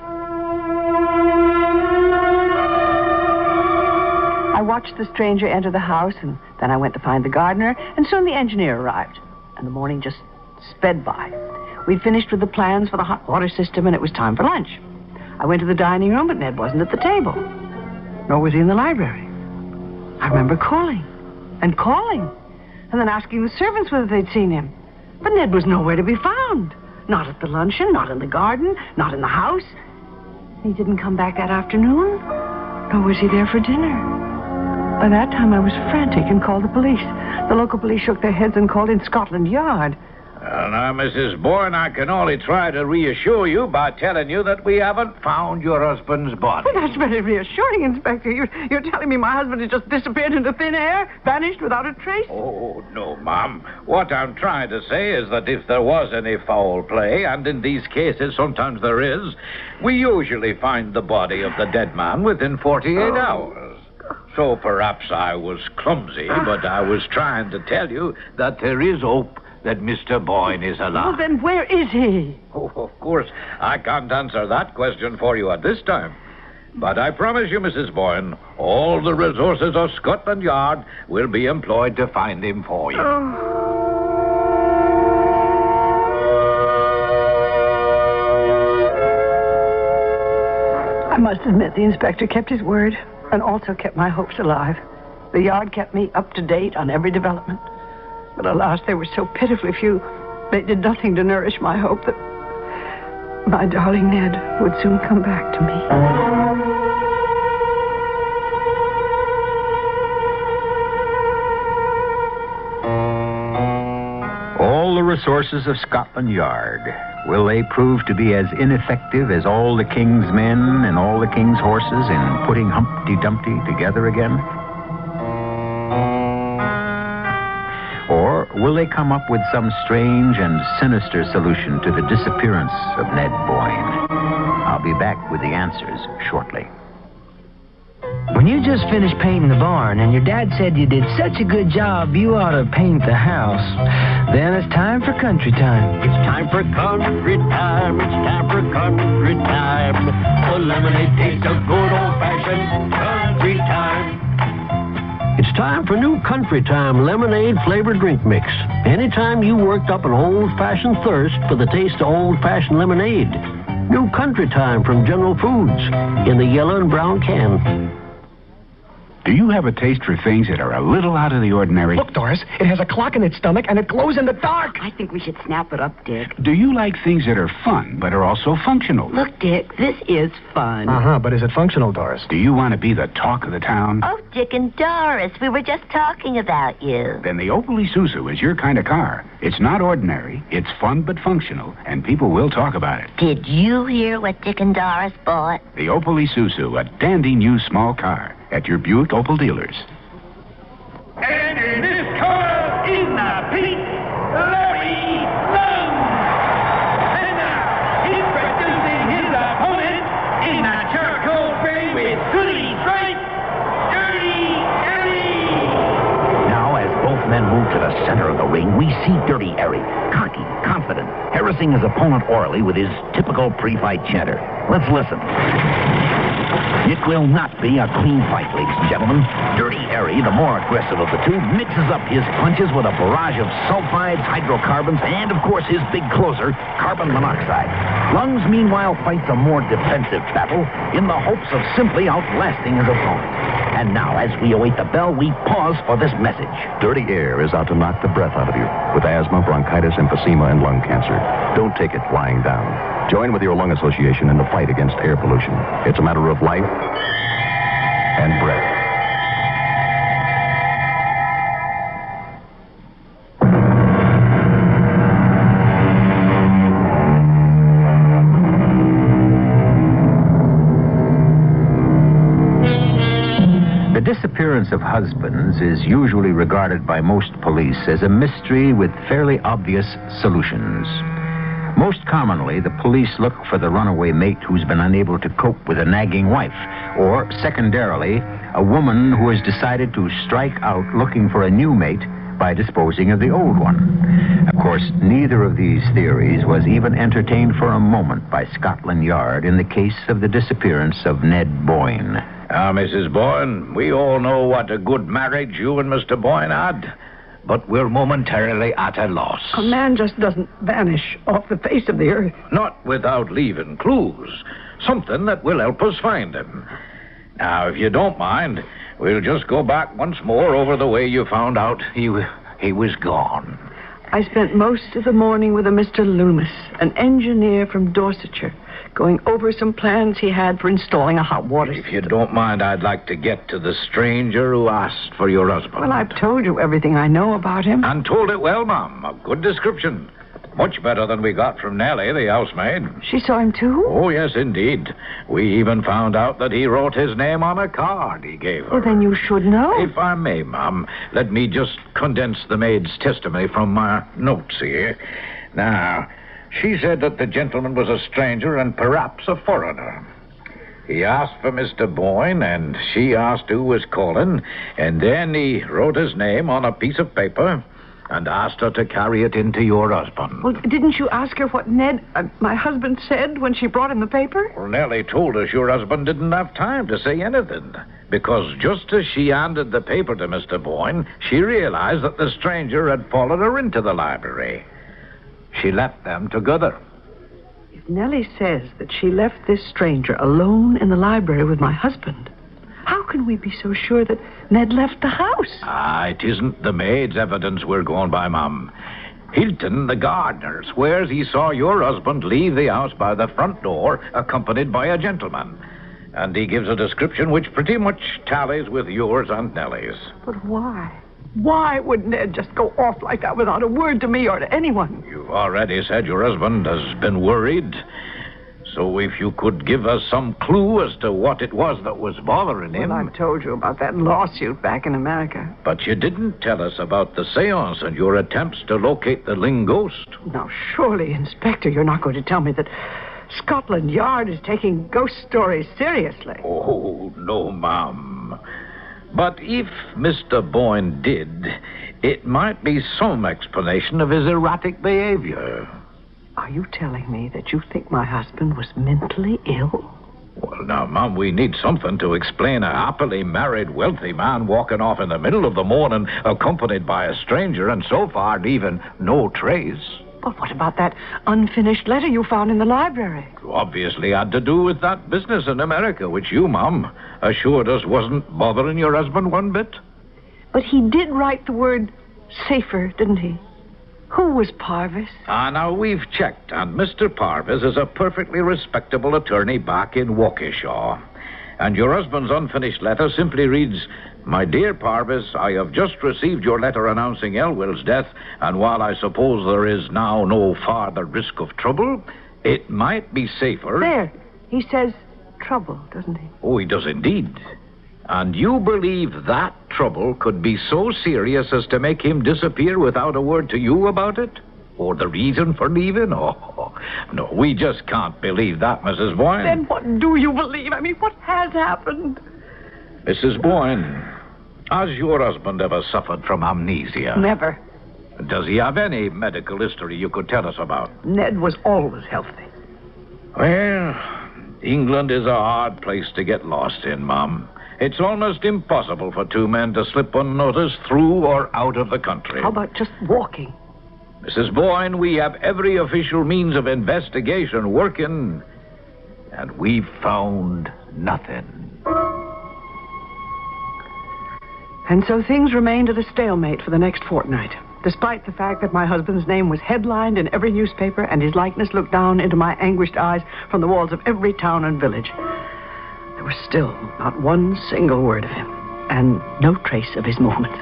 I watched the stranger enter the house, and then I went to find the gardener, and soon the engineer arrived. And the morning just sped by. We'd finished with the plans for the hot water system, and it was time for lunch. I went to the dining room, but Ned wasn't at the table. Nor was he in the library. I remember calling and calling, and then asking the servants whether they'd seen him. But Ned was nowhere to be found. Not at the luncheon, not in the garden, not in the house. He didn't come back that afternoon, nor was he there for dinner. By that time, I was frantic and called the police. The local police shook their heads and called in Scotland Yard. Well, now, Missus Bourne, I can only try to reassure you by telling you that we haven't found your husband's body. Well, that's very reassuring, Inspector. You're, you're telling me my husband has just disappeared into thin air, vanished without a trace? Oh, no, Ma'am. What I'm trying to say is that if there was any foul play, and in these cases sometimes there is, we usually find the body of the dead man within forty-eight Oh. hours. So perhaps I was clumsy, but I was trying to tell you that there is hope that Mister Boyne is alive. Well, then where is he? Oh, of course, I can't answer that question for you at this time. But I promise you, Missus Boyne, all the resources of Scotland Yard will be employed to find him for you. I must admit the inspector kept his word and also kept my hopes alive. The yard kept me up to date on every development. But alas, they were so pitifully few, they did nothing to nourish my hope that my darling Ned would soon come back to me. All the resources of Scotland Yard, will they prove to be as ineffective as all the king's men and all the king's horses in putting Humpty Dumpty together again? Or will they come up with some strange and sinister solution to the disappearance of Ned Boyne? I'll be back with the answers shortly. When you just finished painting the barn and your dad said you did such a good job you ought to paint the house, then it's time for country time. It's time for country time. It's time for country time. The lemonade tastes of good old-fashioned country time. It's time for new Country Time lemonade flavored drink mix. Anytime you worked up an old-fashioned thirst for the taste of old-fashioned lemonade. New Country Time from General Foods in the yellow and brown can. Do you have a taste for things that are a little out of the ordinary? Look, Doris, it has a clock in its stomach and it glows in the dark. I think we should snap it up, Dick. Do you like things that are fun but are also functional? Look, Dick, this is fun. Uh-huh, but is it functional, Doris? Do you want to be the talk of the town? Oh, Dick and Doris, we were just talking about you. Then the Opel Isuzu is your kind of car. It's not ordinary, it's fun but functional, and people will talk about it. Did you hear what Dick and Doris bought? The Opel Isuzu, a dandy new small car, at your Buick Opel dealers. And in this corner is the Pete Larry Lung. And now, introducing his opponent in the charcoal gray with hoodie stripes, Dirty Harry. Now, as both men move to the center of the ring, we see Dirty Harry, cocky, confident, harassing his opponent orally with his typical pre-fight chatter. Let's listen. It will not be a clean fight, ladies and gentlemen. Dirty Harry, the more aggressive of the two, mixes up his punches with a barrage of sulfides, hydrocarbons, and, of course, his big closer, carbon monoxide. Lungs, meanwhile, fights a more defensive battle in the hopes of simply outlasting his opponent. And now, as we await the bell, we pause for this message. Dirty air is out to knock the breath out of you with asthma, bronchitis, emphysema, and lung cancer. Don't take it lying down. Join with your lung association in the fight against air pollution. It's a matter of life and breath. The disappearance of husbands is usually regarded by most police as a mystery with fairly obvious solutions. Most commonly, the police look for the runaway mate who's been unable to cope with a nagging wife, or secondarily, a woman who has decided to strike out looking for a new mate by disposing of the old one. Of course, neither of these theories was even entertained for a moment by Scotland Yard in the case of the disappearance of Ned Boyne. Now, Missus Boyne, we all know what a good marriage you and Mister Boyne had, but we're momentarily at a loss. A man just doesn't vanish off the face of the earth. Not without leaving clues. Something that will help us find him. Now, if you don't mind, we'll just go back once more over the way you found out he, he was gone. I spent most of the morning with a Mister Loomis, an engineer from Dorsetshire, going over some plans he had for installing a hot water system. If you don't mind, I'd like to get to the stranger who asked for your husband. Well, I've told you everything I know about him. And told it well, ma'am. A good description. Much better than we got from Nellie, the housemaid. She saw him too? Oh, yes, indeed. We even found out that he wrote his name on a card he gave her. Well, then you should know. If I may, Ma'am, let me just condense the maid's testimony from my notes here. Now, she said that the gentleman was a stranger and perhaps a foreigner. He asked for Mister Boyne, and she asked who was calling, and then he wrote his name on a piece of paper and asked her to carry it into your husband. Well, didn't you ask her what Ned, uh, my husband, said when she brought him the paper? Well, Nellie told us your husband didn't have time to say anything, because just as she handed the paper to Mister Boyne, she realized that the stranger had followed her into the library. She left them together. If Nellie says that she left this stranger alone in the library with my husband, how can we be so sure that Ned left the house? Ah, it isn't the maid's evidence we're going by, Mum. Hilton, the gardener, swears he saw your husband leave the house by the front door, accompanied by a gentleman. And he gives a description which pretty much tallies with yours and Nellie's. But why? Why would Ned just go off like that without a word to me or to anyone? You've already said your husband has been worried. So if you could give us some clue as to what it was that was bothering him. Well, I've told you about that lawsuit back in America. But you didn't tell us about the seance and your attempts to locate the Ling ghost. Now, surely, Inspector, you're not going to tell me that Scotland Yard is taking ghost stories seriously. Oh, no, ma'am. But if Mister Boyne did, it might be some explanation of his erratic behavior. Are you telling me that you think my husband was mentally ill? Well, now, Mum, we need something to explain a happily married, wealthy man walking off in the middle of the morning, accompanied by a stranger, and so far leaving no trace. But what about that unfinished letter you found in the library? Obviously had to do with that business in America, which you, Mum, assured us wasn't bothering your husband one bit. But he did write the word safer, didn't he? Who was Parvis? Ah, now, we've checked, and Mister Parvis is a perfectly respectable attorney back in Waukesha. And your husband's unfinished letter simply reads, "My dear Parvis, I have just received your letter announcing Elwell's death, and while I suppose there is now no farther risk of trouble, it might be safer..." There. He says trouble, doesn't he? Oh, he does indeed. And you believe that trouble could be so serious as to make him disappear without a word to you about it? Or the reason for leaving? Oh, no, we just can't believe that, Missus Boyne. Then what do you believe? I mean, what has happened? Missus Boyne, has your husband ever suffered from amnesia? Never. Does he have any medical history you could tell us about? Ned was always healthy. Well, England is a hard place to get lost in, Mum. It's almost impossible for two men to slip unnoticed through or out of the country. How about just walking? Missus Boyne, we have every official means of investigation working, and we've found nothing. And so things remained at a stalemate for the next fortnight, despite the fact that my husband's name was headlined in every newspaper and his likeness looked down into my anguished eyes from the walls of every town and village. There was still not one single word of him, and no trace of his movements.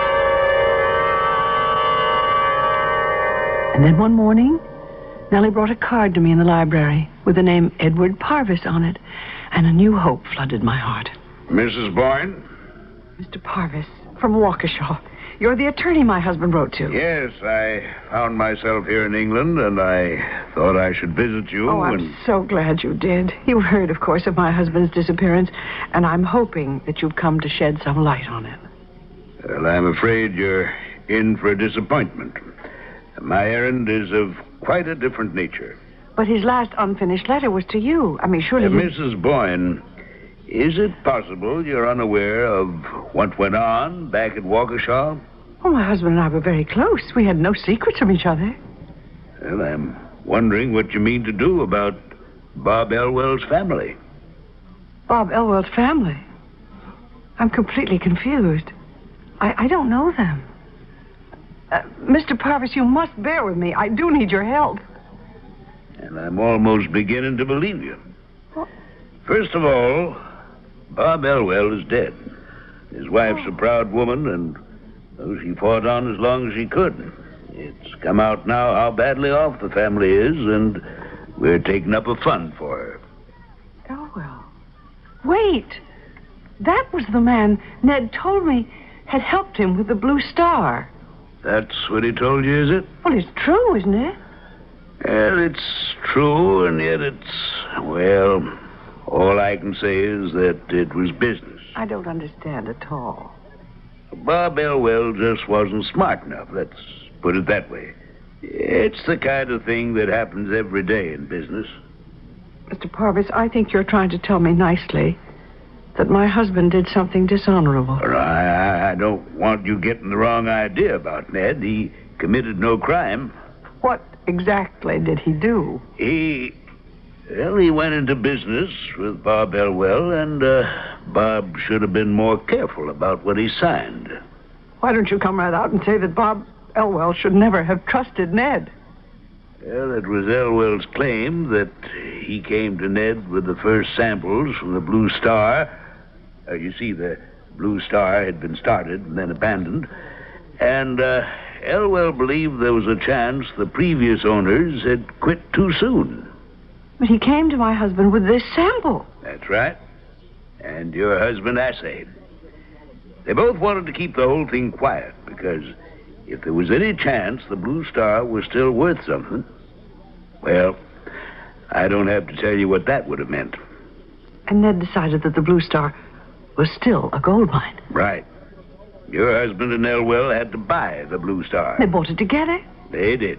And then one morning, Nellie brought a card to me in the library with the name Edward Parvis on it, and a new hope flooded my heart. Missus Boyne? Mister Parvis, from Waukesha. You're the attorney my husband wrote to. Yes, I found myself here in England, and I thought I should visit you. Oh, I'm and... so glad you did. You heard, of course, of my husband's disappearance, and I'm hoping that you've come to shed some light on it. Well, I'm afraid you're in for a disappointment. My errand is of quite a different nature. But his last unfinished letter was to you. I mean, surely... Uh, you... Missus Boyne, is it possible you're unaware of what went on back at Waukesha? Oh, my husband and I were very close. We had no secrets from each other. Well, I'm wondering what you mean to do about Bob Elwell's family. Bob Elwell's family? I'm completely confused. I, I don't know them. Uh, Mister Parvis, you must bear with me. I do need your help. And I'm almost beginning to believe you. What? First of all, Bob Elwell is dead. His wife's a proud woman, and well, she fought on as long as she could. It's come out now how badly off the family is, and we're taking up a fund for her. Elwell. Wait. That was the man Ned told me had helped him with the Blue Star. That's what he told you, is it? Well, it's true, isn't it? Well, it's true, and yet it's, well, all I can say is that it was business. I don't understand at all. Bob Elwell just wasn't smart enough, let's put it that way. It's the kind of thing that happens every day in business. Mister Parvis, I think you're trying to tell me nicely that my husband did something dishonorable. I, I don't want you getting the wrong idea about Ned. He committed no crime. What exactly did he do? He, well, he went into business with Bob Elwell, and uh, Bob should have been more careful about what he signed. Why don't you come right out and say that Bob Elwell should never have trusted Ned? Well, it was Elwell's claim that he came to Ned with the first samples from the Blue Star. Uh, you see, the Blue Star had been started and then abandoned. And uh, Elwell believed there was a chance the previous owners had quit too soon. But he came to my husband with this sample. That's right. And your husband assayed. They both wanted to keep the whole thing quiet because if there was any chance the Blue Star was still worth something, well, I don't have to tell you what that would have meant. And Ned decided that the Blue Star was still a gold mine. Right. Your husband and Elwell had to buy the Blue Star. They bought it together? They did.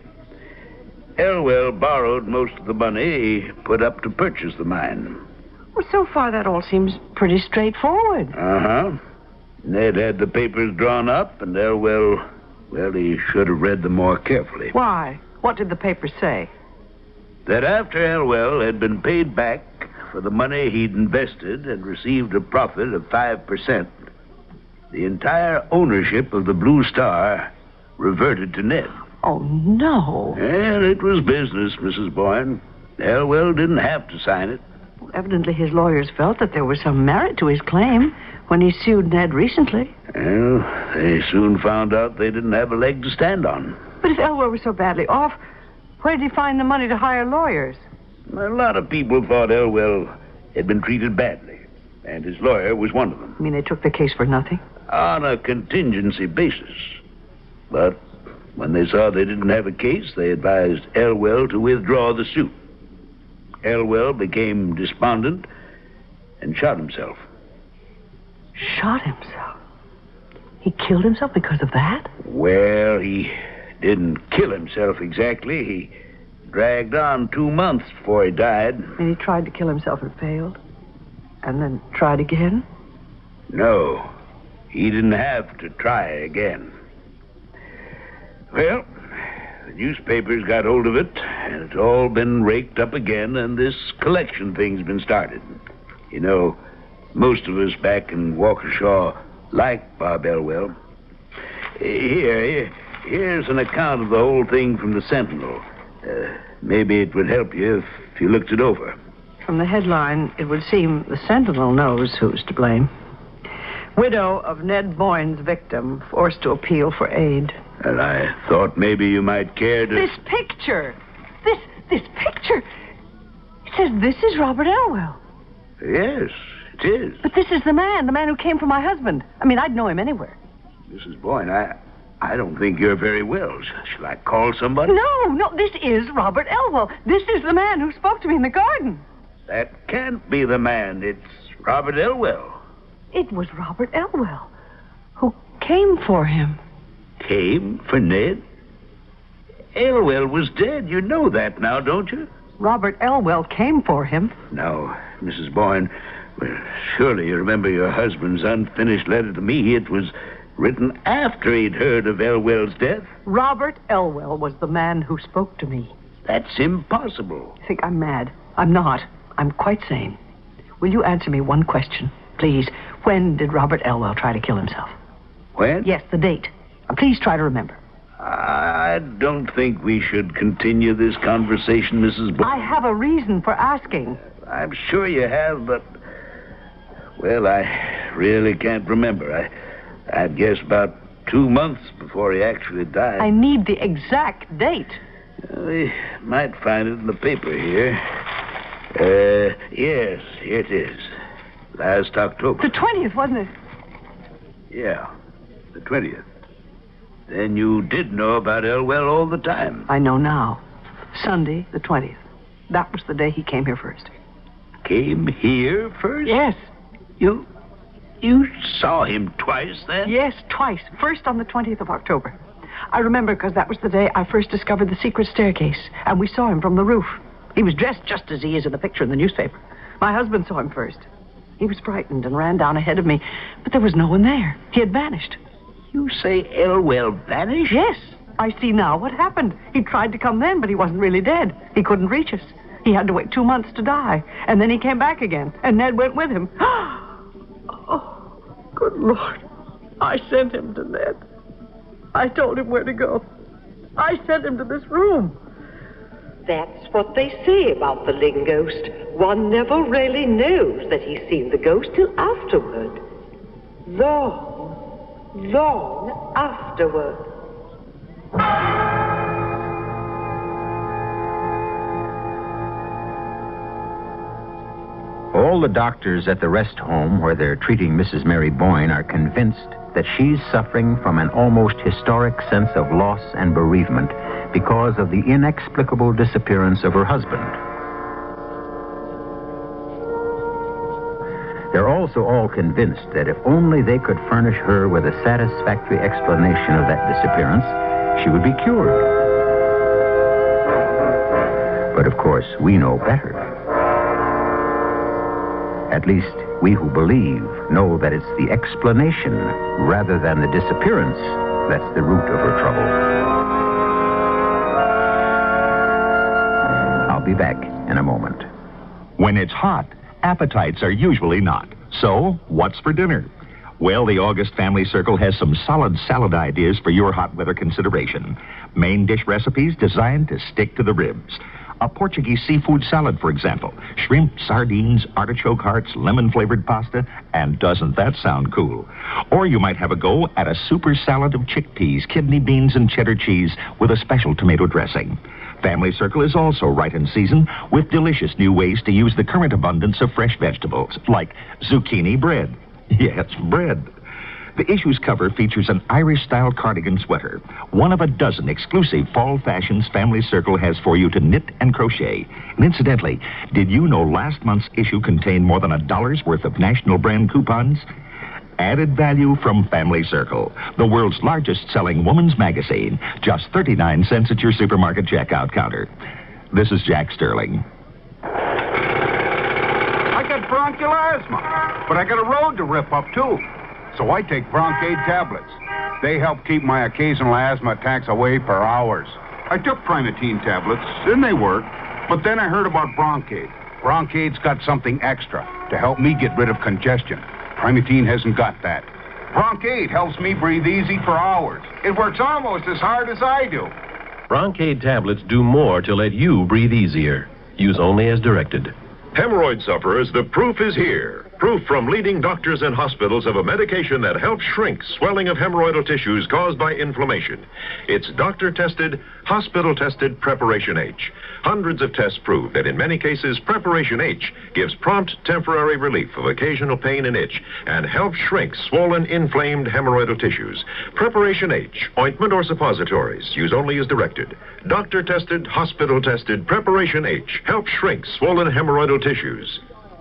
Elwell borrowed most of the money he put up to purchase the mine. Well, so far that all seems pretty straightforward. Uh-huh. Ned had the papers drawn up, and Elwell, well, he should have read them more carefully. Why? What did the papers say? That after Elwell had been paid back for the money he'd invested and received a profit of five percent, the entire ownership of the Blue Star reverted to Ned. Oh, no. And it was business, Missus Boyne. Elwell didn't have to sign it. Well, evidently his lawyers felt that there was some merit to his claim when he sued Ned recently. Well, they soon found out they didn't have a leg to stand on. But if Elwell was so badly off, where did he find the money to hire lawyers? A lot of people thought Elwell had been treated badly, and his lawyer was one of them. You mean they took the case for nothing? On a contingency basis. But when they saw they didn't have a case, they advised Elwell to withdraw the suit. Elwell became despondent and shot himself. Shot himself? He killed himself because of that? Well, he didn't kill himself exactly. He dragged on two months before he died. And he tried to kill himself and failed? And then tried again? No. He didn't have to try again. Well, the newspapers got hold of it, and it's all been raked up again, and this collection thing's been started. You know, most of us back in Waukesha like Bob Elwell. Here, here, here's an account of the whole thing from the Sentinel. Uh, maybe it would help you if you looked it over. From the headline, it would seem the Sentinel knows who's to blame. Widow of Ned Boyne's victim forced to appeal for aid. And I thought maybe you might care to... This picture! This, this picture! It says this is Robert Elwell. Yes, it is. But this is the man, the man who came for my husband. I mean, I'd know him anywhere. Missus Boyne, I, I don't think you're very well. Shall I call somebody? No, no, this is Robert Elwell. This is the man who spoke to me in the garden. That can't be the man. It's Robert Elwell. It was Robert Elwell who came for him. Came for Ned? Elwell was dead. You know that now, don't you? Robert Elwell came for him. No, Missus Boyne. Well, surely you remember your husband's unfinished letter to me. It was written after he'd heard of Elwell's death. Robert Elwell was the man who spoke to me. That's impossible. You think I'm mad? I'm not. I'm quite sane. Will you answer me one question, please? When did Robert Elwell try to kill himself? When? Yes, the date. Please try to remember. I don't think we should continue this conversation, Missus Boyne. I have a reason for asking. I'm sure you have, but... Well, I really can't remember. I, I'd guess about two months before he actually died. I need the exact date. Uh, we might find it in the paper here. Uh, yes, here it is. Last October. The twentieth, wasn't it? Yeah, the twentieth. Then you did know about Elwell all the time. I know now. Sunday, the twentieth. That was the day he came here first. Came here first? Yes. You... you saw him twice, then? Yes, twice. First on the twentieth of October. I remember because that was the day I first discovered the secret staircase, and we saw him from the roof. He was dressed just as he is in the picture in the newspaper. My husband saw him first. He was frightened and ran down ahead of me, but there was no one there. He had vanished. You say Elwell vanished? Yes. I see now what happened. He tried to come then, but he wasn't really dead. He couldn't reach us. He had to wait two months to die, and then he came back again, and Ned went with him. Oh, good Lord. I sent him to Ned. I told him where to go. I sent him to this room. That's what they say about the Ling ghost. One never really knows that he's seen the ghost till afterward. Long, long afterward. All the doctors at the rest home where they're treating Missus Mary Boyne are convinced that she's suffering from an almost historic sense of loss and bereavement because of the inexplicable disappearance of her husband. They're also all convinced that if only they could furnish her with a satisfactory explanation of that disappearance, she would be cured. But of course, we know better. At least, we who believe know that it's the explanation rather than the disappearance that's the root of her trouble. I'll be back in a moment. When it's hot, appetites are usually not. So, what's for dinner? Well, the August Family Circle has some solid salad ideas for your hot weather consideration. Main dish recipes designed to stick to the ribs. A Portuguese seafood salad, for example. Shrimp, sardines, artichoke hearts, lemon-flavored pasta, and doesn't that sound cool? Or you might have a go at a super salad of chickpeas, kidney beans, and cheddar cheese with a special tomato dressing. Family Circle is also right in season with delicious new ways to use the current abundance of fresh vegetables, like zucchini bread. Yes, bread. The issues cover features an Irish-style cardigan sweater, one of a dozen exclusive fall fashions Family Circle has for you to knit and crochet. And incidentally, did you know last month's issue contained more than a dollar's worth of national brand coupons? Added value from Family Circle, the world's largest selling woman's magazine, just thirty-nine cents at your supermarket checkout counter. This is Jack Sterling. I got bronchial asthma, but I got a road to rip up, too. So I take Broncaid tablets. They help keep my occasional asthma attacks away for hours. I took Primatene tablets, and they work. But then I heard about Broncaid. Broncaid's got something extra to help me get rid of congestion. Primatene hasn't got that. Broncaid helps me breathe easy for hours. It works almost as hard as I do. Broncaid tablets do more to let you breathe easier. Use only as directed. Hemorrhoid sufferers, the proof is here. Proof from leading doctors and hospitals of a medication that helps shrink swelling of hemorrhoidal tissues caused by inflammation. It's doctor-tested, hospital-tested Preparation H. Hundreds of tests prove that in many cases, Preparation H gives prompt temporary relief of occasional pain and itch and helps shrink swollen, inflamed hemorrhoidal tissues. Preparation H, ointment or suppositories, use only as directed. Doctor-tested, hospital-tested Preparation H helps shrink swollen hemorrhoidal tissues.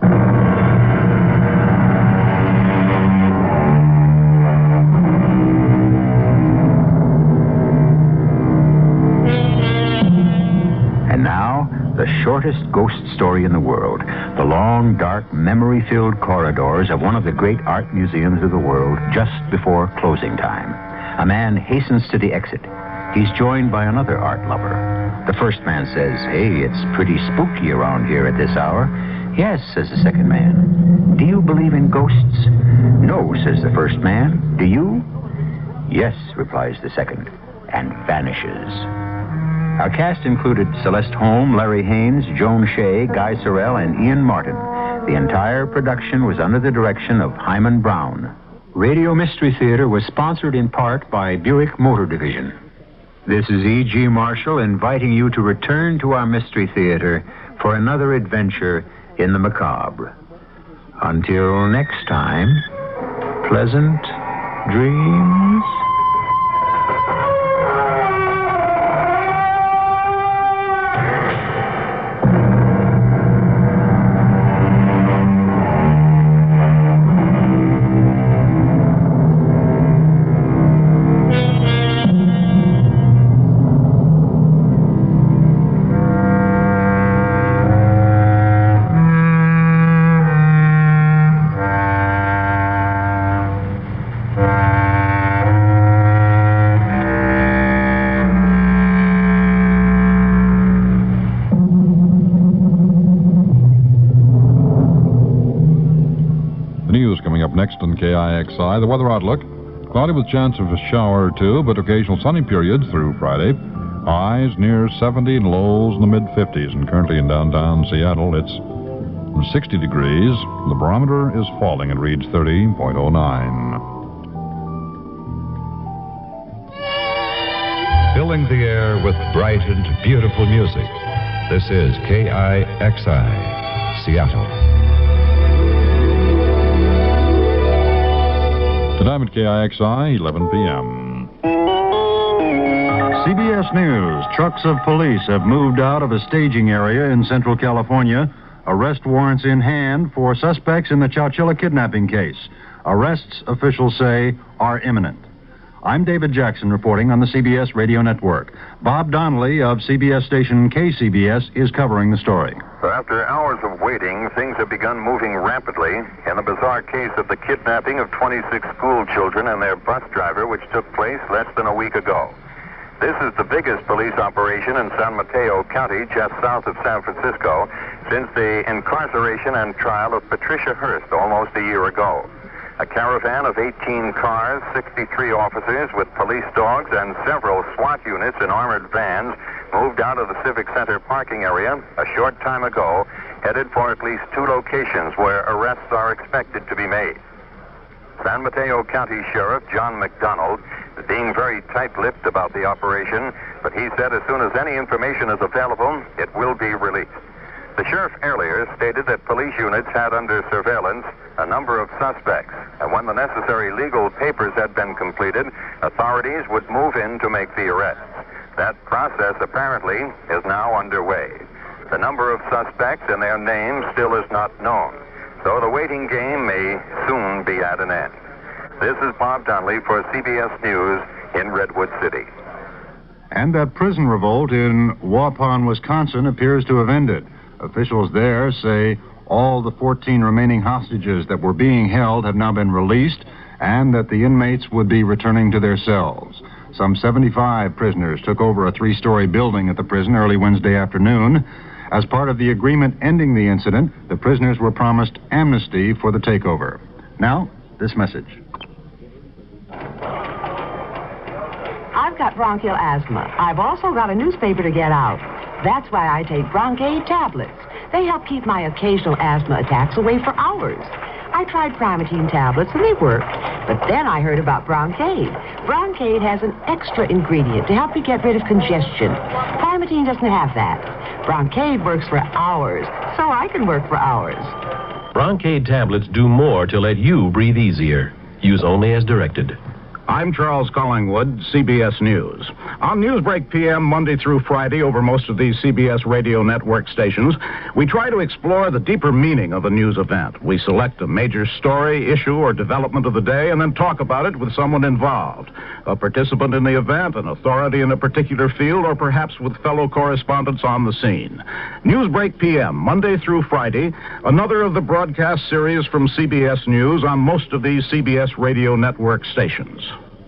The shortest ghost story in the world. The long, dark, memory-filled corridors of one of the great art museums of the world just before closing time. A man hastens to the exit. He's joined by another art lover. The first man says, "Hey, it's pretty spooky around here at this hour." "Yes," says the second man. "Do you believe in ghosts?" "No," says the first man. "Do you?" "Yes," replies the second, and vanishes. Our cast included Celeste Holm, Larry Haynes, Joan Shea, Guy Sorrell, and Ian Martin. The entire production was under the direction of Hyman Brown. Radio Mystery Theater was sponsored in part by Buick Motor Division. This is E G. Marshall inviting you to return to our Mystery Theater for another adventure in the macabre. Until next time, pleasant dreams. Next on K I X I, the weather outlook. Cloudy with chance of a shower or two, but occasional sunny periods through Friday. Highs near seventy and lows in the mid fifties. And currently in downtown Seattle, it's sixty degrees. The barometer is falling and reads thirty point oh nine. Filling the air with bright and beautiful music. This is K I X I, Seattle. Time at K I X I, eleven p.m. C B S News. Trucks of police have moved out of a staging area in Central California. Arrest warrants in hand for suspects in the Chowchilla kidnapping case. Arrests, officials say, are imminent. I'm David Jackson reporting on the C B S Radio Network. Bob Donnelly of C B S station K C B S is covering the story. So after hours of waiting, things have begun moving rapidly in the bizarre case of the kidnapping of twenty-six school children and their bus driver, which took place less than a week ago. This is the biggest police operation in San Mateo County, just south of San Francisco, since the incarceration and trial of Patricia Hearst almost a year ago. A caravan of eighteen cars, sixty-three officers with police dogs, and several SWAT units in armored vans moved out of the Civic Center parking area a short time ago, headed for at least two locations where arrests are expected to be made. San Mateo County Sheriff John McDonald is being very tight-lipped about the operation, but he said as soon as any information is available, it will be released. The sheriff earlier stated that police units had under surveillance a number of suspects, and when the necessary legal papers had been completed, authorities would move in to make the arrests. That process apparently is now underway. The number of suspects and their names still is not known, so the waiting game may soon be at an end. This is Bob Donnelly for C B S News in Redwood City. And that prison revolt in Waupun, Wisconsin appears to have ended. Officials there say all the fourteen remaining hostages that were being held have now been released and that the inmates would be returning to their cells. Some seventy-five prisoners took over a three-story building at the prison early Wednesday afternoon. As part of the agreement ending the incident, the prisoners were promised amnesty for the takeover. Now, this message. I've got bronchial asthma. I've also got a newspaper to get out. That's why I take Broncaid tablets. They help keep my occasional asthma attacks away for hours. I tried Primatene tablets and they worked, but then I heard about Broncaid. Broncaid has an extra ingredient to help you get rid of congestion. Primatene doesn't have that. Broncaid works for hours, so I can work for hours. Broncaid tablets do more to let you breathe easier. Use only as directed. I'm Charles Collingwood, C B S News. On Newsbreak P M Monday through Friday over most of these C B S radio network stations, we try to explore the deeper meaning of a news event. We select a major story, issue, or development of the day and then talk about it with someone involved. A participant in the event, an authority in a particular field, or perhaps with fellow correspondents on the scene. Newsbreak P M Monday through Friday, another of the broadcast series from C B S News on most of these C B S radio network stations.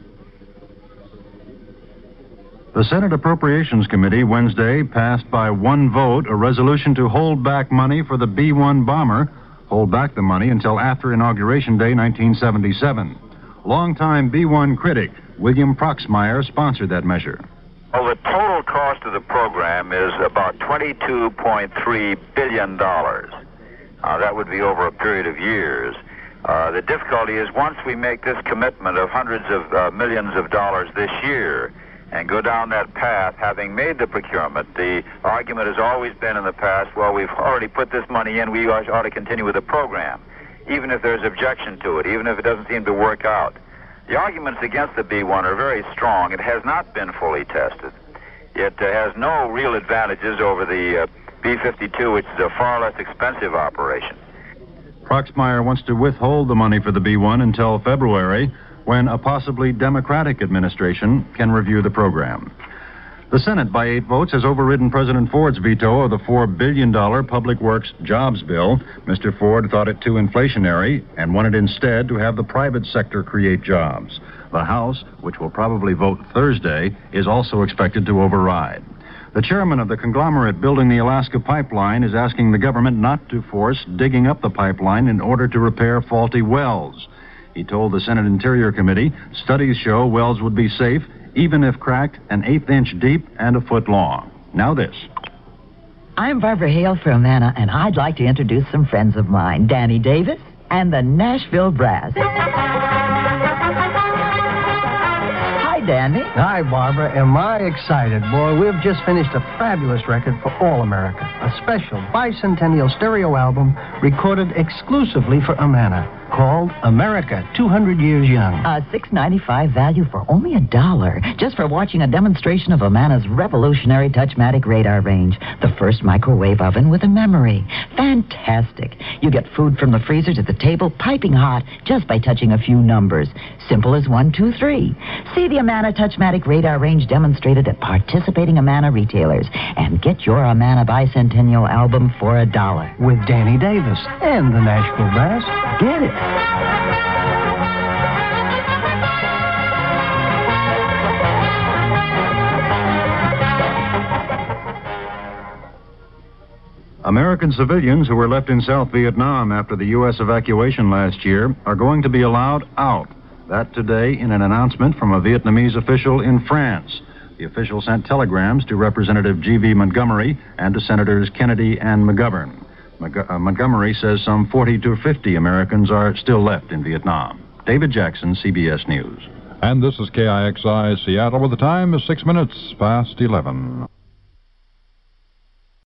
The Senate Appropriations Committee Wednesday passed by one vote a resolution to hold back money for the B one bomber, hold back the money until after Inauguration Day nineteen seventy-seven. Longtime B one critic William Proxmire sponsored that measure. Well, the total cost of the program is about twenty-two point three billion dollars. Uh, that would be over a period of years. Uh, the difficulty is once we make this commitment of hundreds of uh, millions of dollars this year and go down that path, having made the procurement, the argument has always been in the past, well, we've already put this money in, we ought to continue with the program, even if there's objection to it, even if it doesn't seem to work out. The arguments against the B one are very strong. It has not been fully tested. It uh, has no real advantages over the uh, B fifty-two, which is a far less expensive operation. Proxmire wants to withhold the money for the B one until February, when a possibly Democratic administration can review the program. The Senate, by eight votes, has overridden President Ford's veto of the four billion dollars Public Works Jobs Bill. Mister Ford thought it too inflationary and wanted instead to have the private sector create jobs. The House, which will probably vote Thursday, is also expected to override. The chairman of the conglomerate building the Alaska pipeline is asking the government not to force digging up the pipeline in order to repair faulty wells. He told the Senate Interior Committee studies show wells would be safe even if cracked an eighth inch deep and a foot long. Now this. I'm Barbara Hale from Amana, and I'd like to introduce some friends of mine, Danny Davis and the Nashville Brass. Danny. Hi, Barbara. Am I excited? Boy, we've just finished a fabulous record for All America, a special bicentennial stereo album recorded exclusively for Amana, called America two hundred Years Young. A six ninety-five value for only a dollar, just for watching a demonstration of Amana's revolutionary Touchmatic radar range, the first microwave oven with a memory. Fantastic. You get food from the freezer to the table, piping hot, just by touching a few numbers. Simple as one, two, three. See the Amana Touchmatic radar range demonstrated at participating Amana retailers, and get your Amana bicentennial album for a dollar. With Danny Davis and the Nashville Brass. Get it. American civilians who were left in South Vietnam after the U S evacuation last year are going to be allowed out. That today in an announcement from a Vietnamese official in France. The official sent telegrams to Representative G V Montgomery and to Senators Kennedy and McGovern. Mag- uh, Montgomery says some forty to fifty Americans are still left in Vietnam. David Jackson, C B S News. And this is K I X I Seattle, where the time is six minutes past eleven.